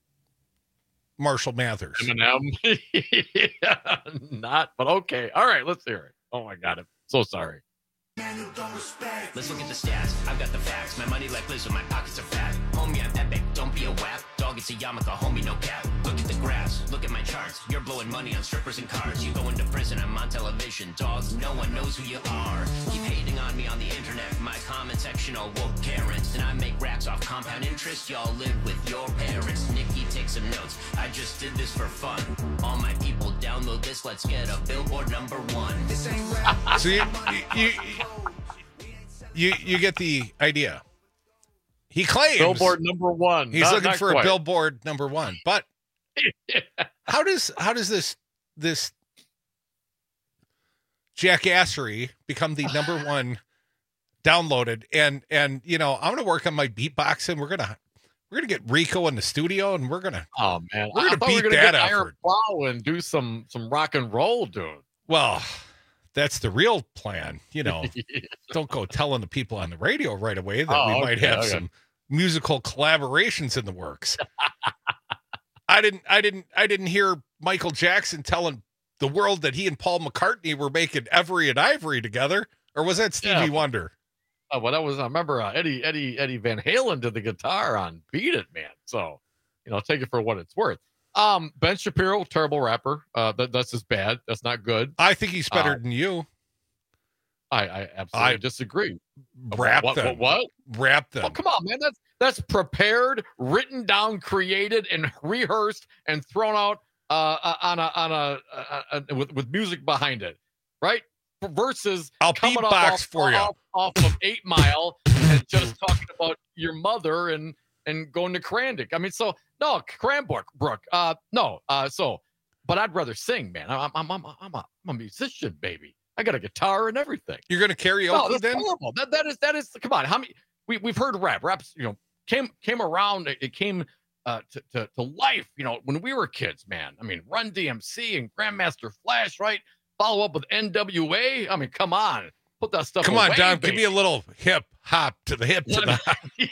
Marshall Mathers. Eminem. Yeah, not, but okay. All right, let's hear it. Oh my God, I'm so sorry. Let's look at the stats. I've got the facts. My money like Lizzo, my pockets are fat. Homie, I'm epic. Don't be a whack. Dog, it's a yarmulke. Homie, no cap. Look at the graphs. Look at my charts. You're blowing money on strippers and cars. You go into prison. I'm on television. Dog, no one knows who you are. Keep hating on me on the internet. My comment section all woke Karens. And I make racks off compound interest. Y'all live with your parents. Nikki, take some notes. I just did this for fun. All my people download this. Let's get a Billboard number one. This ain't rap. So you, you, you, you, you get the idea. He claims Billboard number one. He's not, looking not for quite. a Billboard number one. But yeah. how does how does this this jackassery become the number one downloaded? And and you know, I'm gonna work on my beatboxing. We're gonna We're gonna get Rico in the studio, and we're gonna. Oh man, we're gonna I beat we were gonna that get Iron effort. Plow and do some some rock and roll, dude. Well, that's the real plan. You know, don't go telling the people on the radio right away that Oh, we might okay, have okay. some musical collaborations in the works. I didn't. I didn't. I didn't hear Michael Jackson telling the world that he and Paul McCartney were making Every and Ivory together, or was that Stevie Yeah. Wonder? Oh, well, that was I remember uh, Eddie Eddie Eddie Van Halen did the guitar on "Beat It, Man." So, you know, take it for what it's worth. Um, Ben Shapiro, terrible rapper. Uh, that that's just bad. That's not good. I think he's better Uh, than you. I, I absolutely I- disagree. Rap what, them. what? What? Rap them. Oh, come on, man. That's that's prepared, written down, created, and rehearsed, and thrown out uh, uh, on a on a, uh uh with with music behind it, right? Versus I'll coming up beatbox off, for you. off, off of Eight Mile and just talking about your mother and and going to Crandick. I mean, so no Cranbrook, Brook. Uh, no. Uh, so, but I'd rather sing, man. I'm I'm I'm I'm a, I'm a musician, baby. I got a guitar and everything. You're gonna karaoke No, that's then? horrible. That that is that is come on. How many we we've heard rap. Raps, you know, came came around. It, it came uh to, to to life, you know, when we were kids, man. I mean, Run D M C and Grandmaster Flash, right? Follow up with N W A. I mean, come on. Put that stuff Come on, away, Dom. baby. Give me a little hip hop to the hip to the.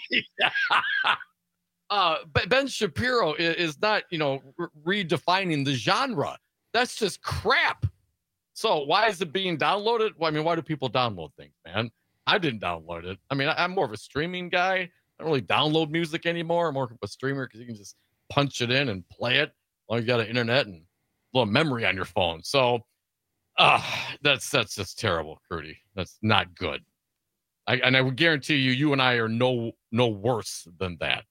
uh but Ben Shapiro is, is not, you know, re- redefining the genre. That's just crap. So why is it being downloaded? Well, I mean, why do people download things, man? I didn't download it. I mean, I, I'm more of a streaming guy. I don't really download music anymore. I'm more of a streamer because you can just punch it in and play it. Well, you got an internet and a little memory on your phone. So, uh, that's that's just terrible, Crudy. That's not good. I, and I would guarantee you, you and I are no no worse than that.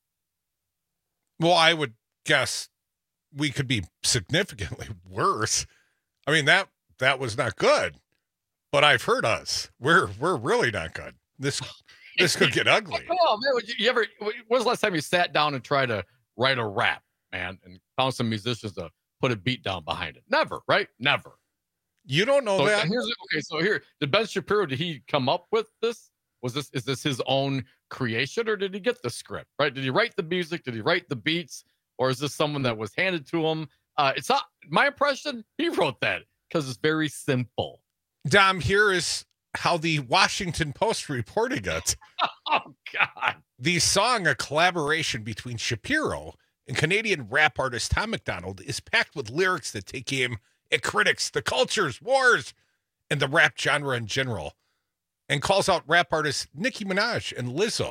Well, I would guess we could be significantly worse. I mean, that that was not good. But I've heard us. We're we're really not good. This this could get ugly. Come on, man. You, you ever? When was the last time you sat down and tried to write a rap, man, and found some musicians to put a beat down behind it? Never, right? Never. You don't know So that. here's okay. So here, did Ben Shapiro? Did he come up with this? Was this is this his own creation, or did he get the script? Right? Did he write the music? Did he write the beats, or is this someone that was handed to him? Uh, it's not my impression. He wrote that because it's very simple. Dom, here is how the Washington Post reported it. Oh, God. The song, a collaboration between Shapiro and Canadian rap artist Tom MacDonald, is packed with lyrics that take aim at critics, the cultures, wars, and the rap genre in general, and calls out rap artists Nicki Minaj and Lizzo.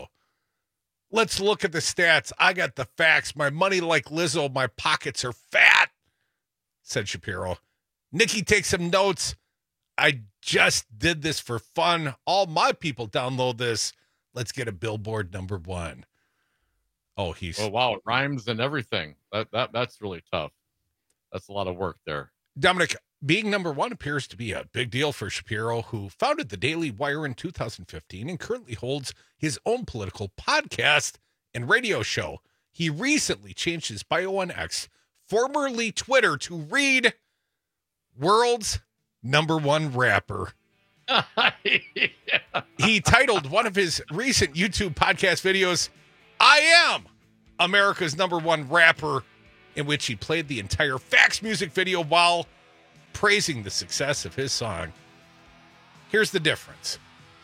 Let's look at the stats. I got the facts. My money like Lizzo. My pockets are fat, said Shapiro. Nicki takes some notes. I just did this for fun. All my people download this. Let's get a Billboard number one. Oh, he's... Oh, wow. It rhymes and everything. That, that That's really tough. That's a lot of work there. Dominic, being number one appears to be a big deal for Shapiro, who founded the Daily Wire in two thousand fifteen and currently holds his own political podcast and radio show. He recently changed his bio on X, formerly Twitter, to read World's Number One Rapper. Yeah. He titled one of his recent YouTube podcast videos, I Am America's Number One Rapper, in which he played the entire Fax music video while praising the success of his song. Here's the difference.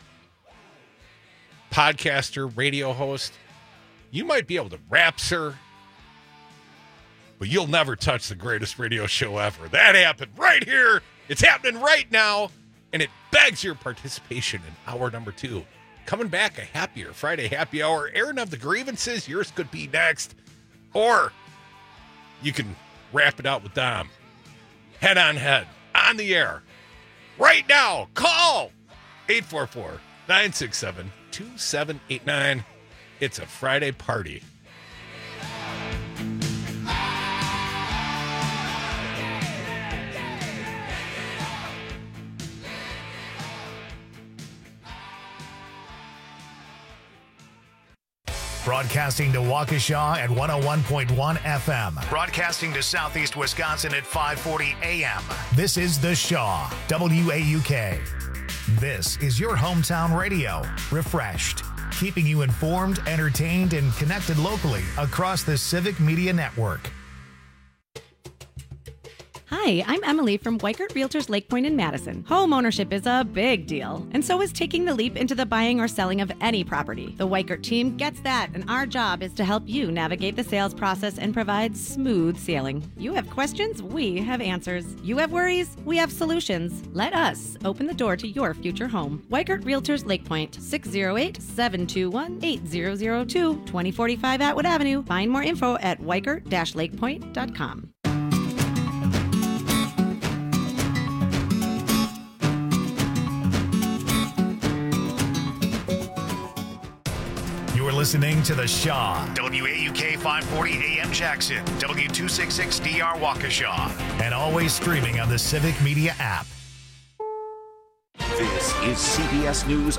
Podcaster, radio host, you might be able to rap, sir, but you'll never touch the greatest radio show ever. That happened right here. It's happening right now, and it begs your participation in hour number two. Coming back, a happier Friday happy hour, airing of the grievances. Yours could be next, or you can wrap it out with Dom. Head on head, on the air. Right now, call eight four four, nine six seven, two seven eight nine. It's a Friday party. Broadcasting to Waukesha at one oh one point one F M. Broadcasting to Southeast Wisconsin at five forty A M. This is The Shaw, W A U K. This is your hometown radio, refreshed. keeping you informed, entertained, and connected locally across the Civic Media Network. Hi, I'm Emily from Weikert Realtors Lake Point in Madison. Home ownership is a big deal, and so is taking the leap into the buying or selling of any property. The Weikert team gets that, and our job is to help you navigate the sales process and provide smooth sailing. You have questions, we have answers. You have worries, we have solutions. Let us open the door to your future home. Weikert Realtors Lake Point, six oh eight, seven two one, eight zero zero two, twenty forty-five Atwood Avenue. Find more info at weikert dash lakepoint dot com. You're listening to The Shaw, W A U K five forty A M Jackson, W two sixty-six D R Waukesha, and always streaming on the Civic Media app. This is C B S News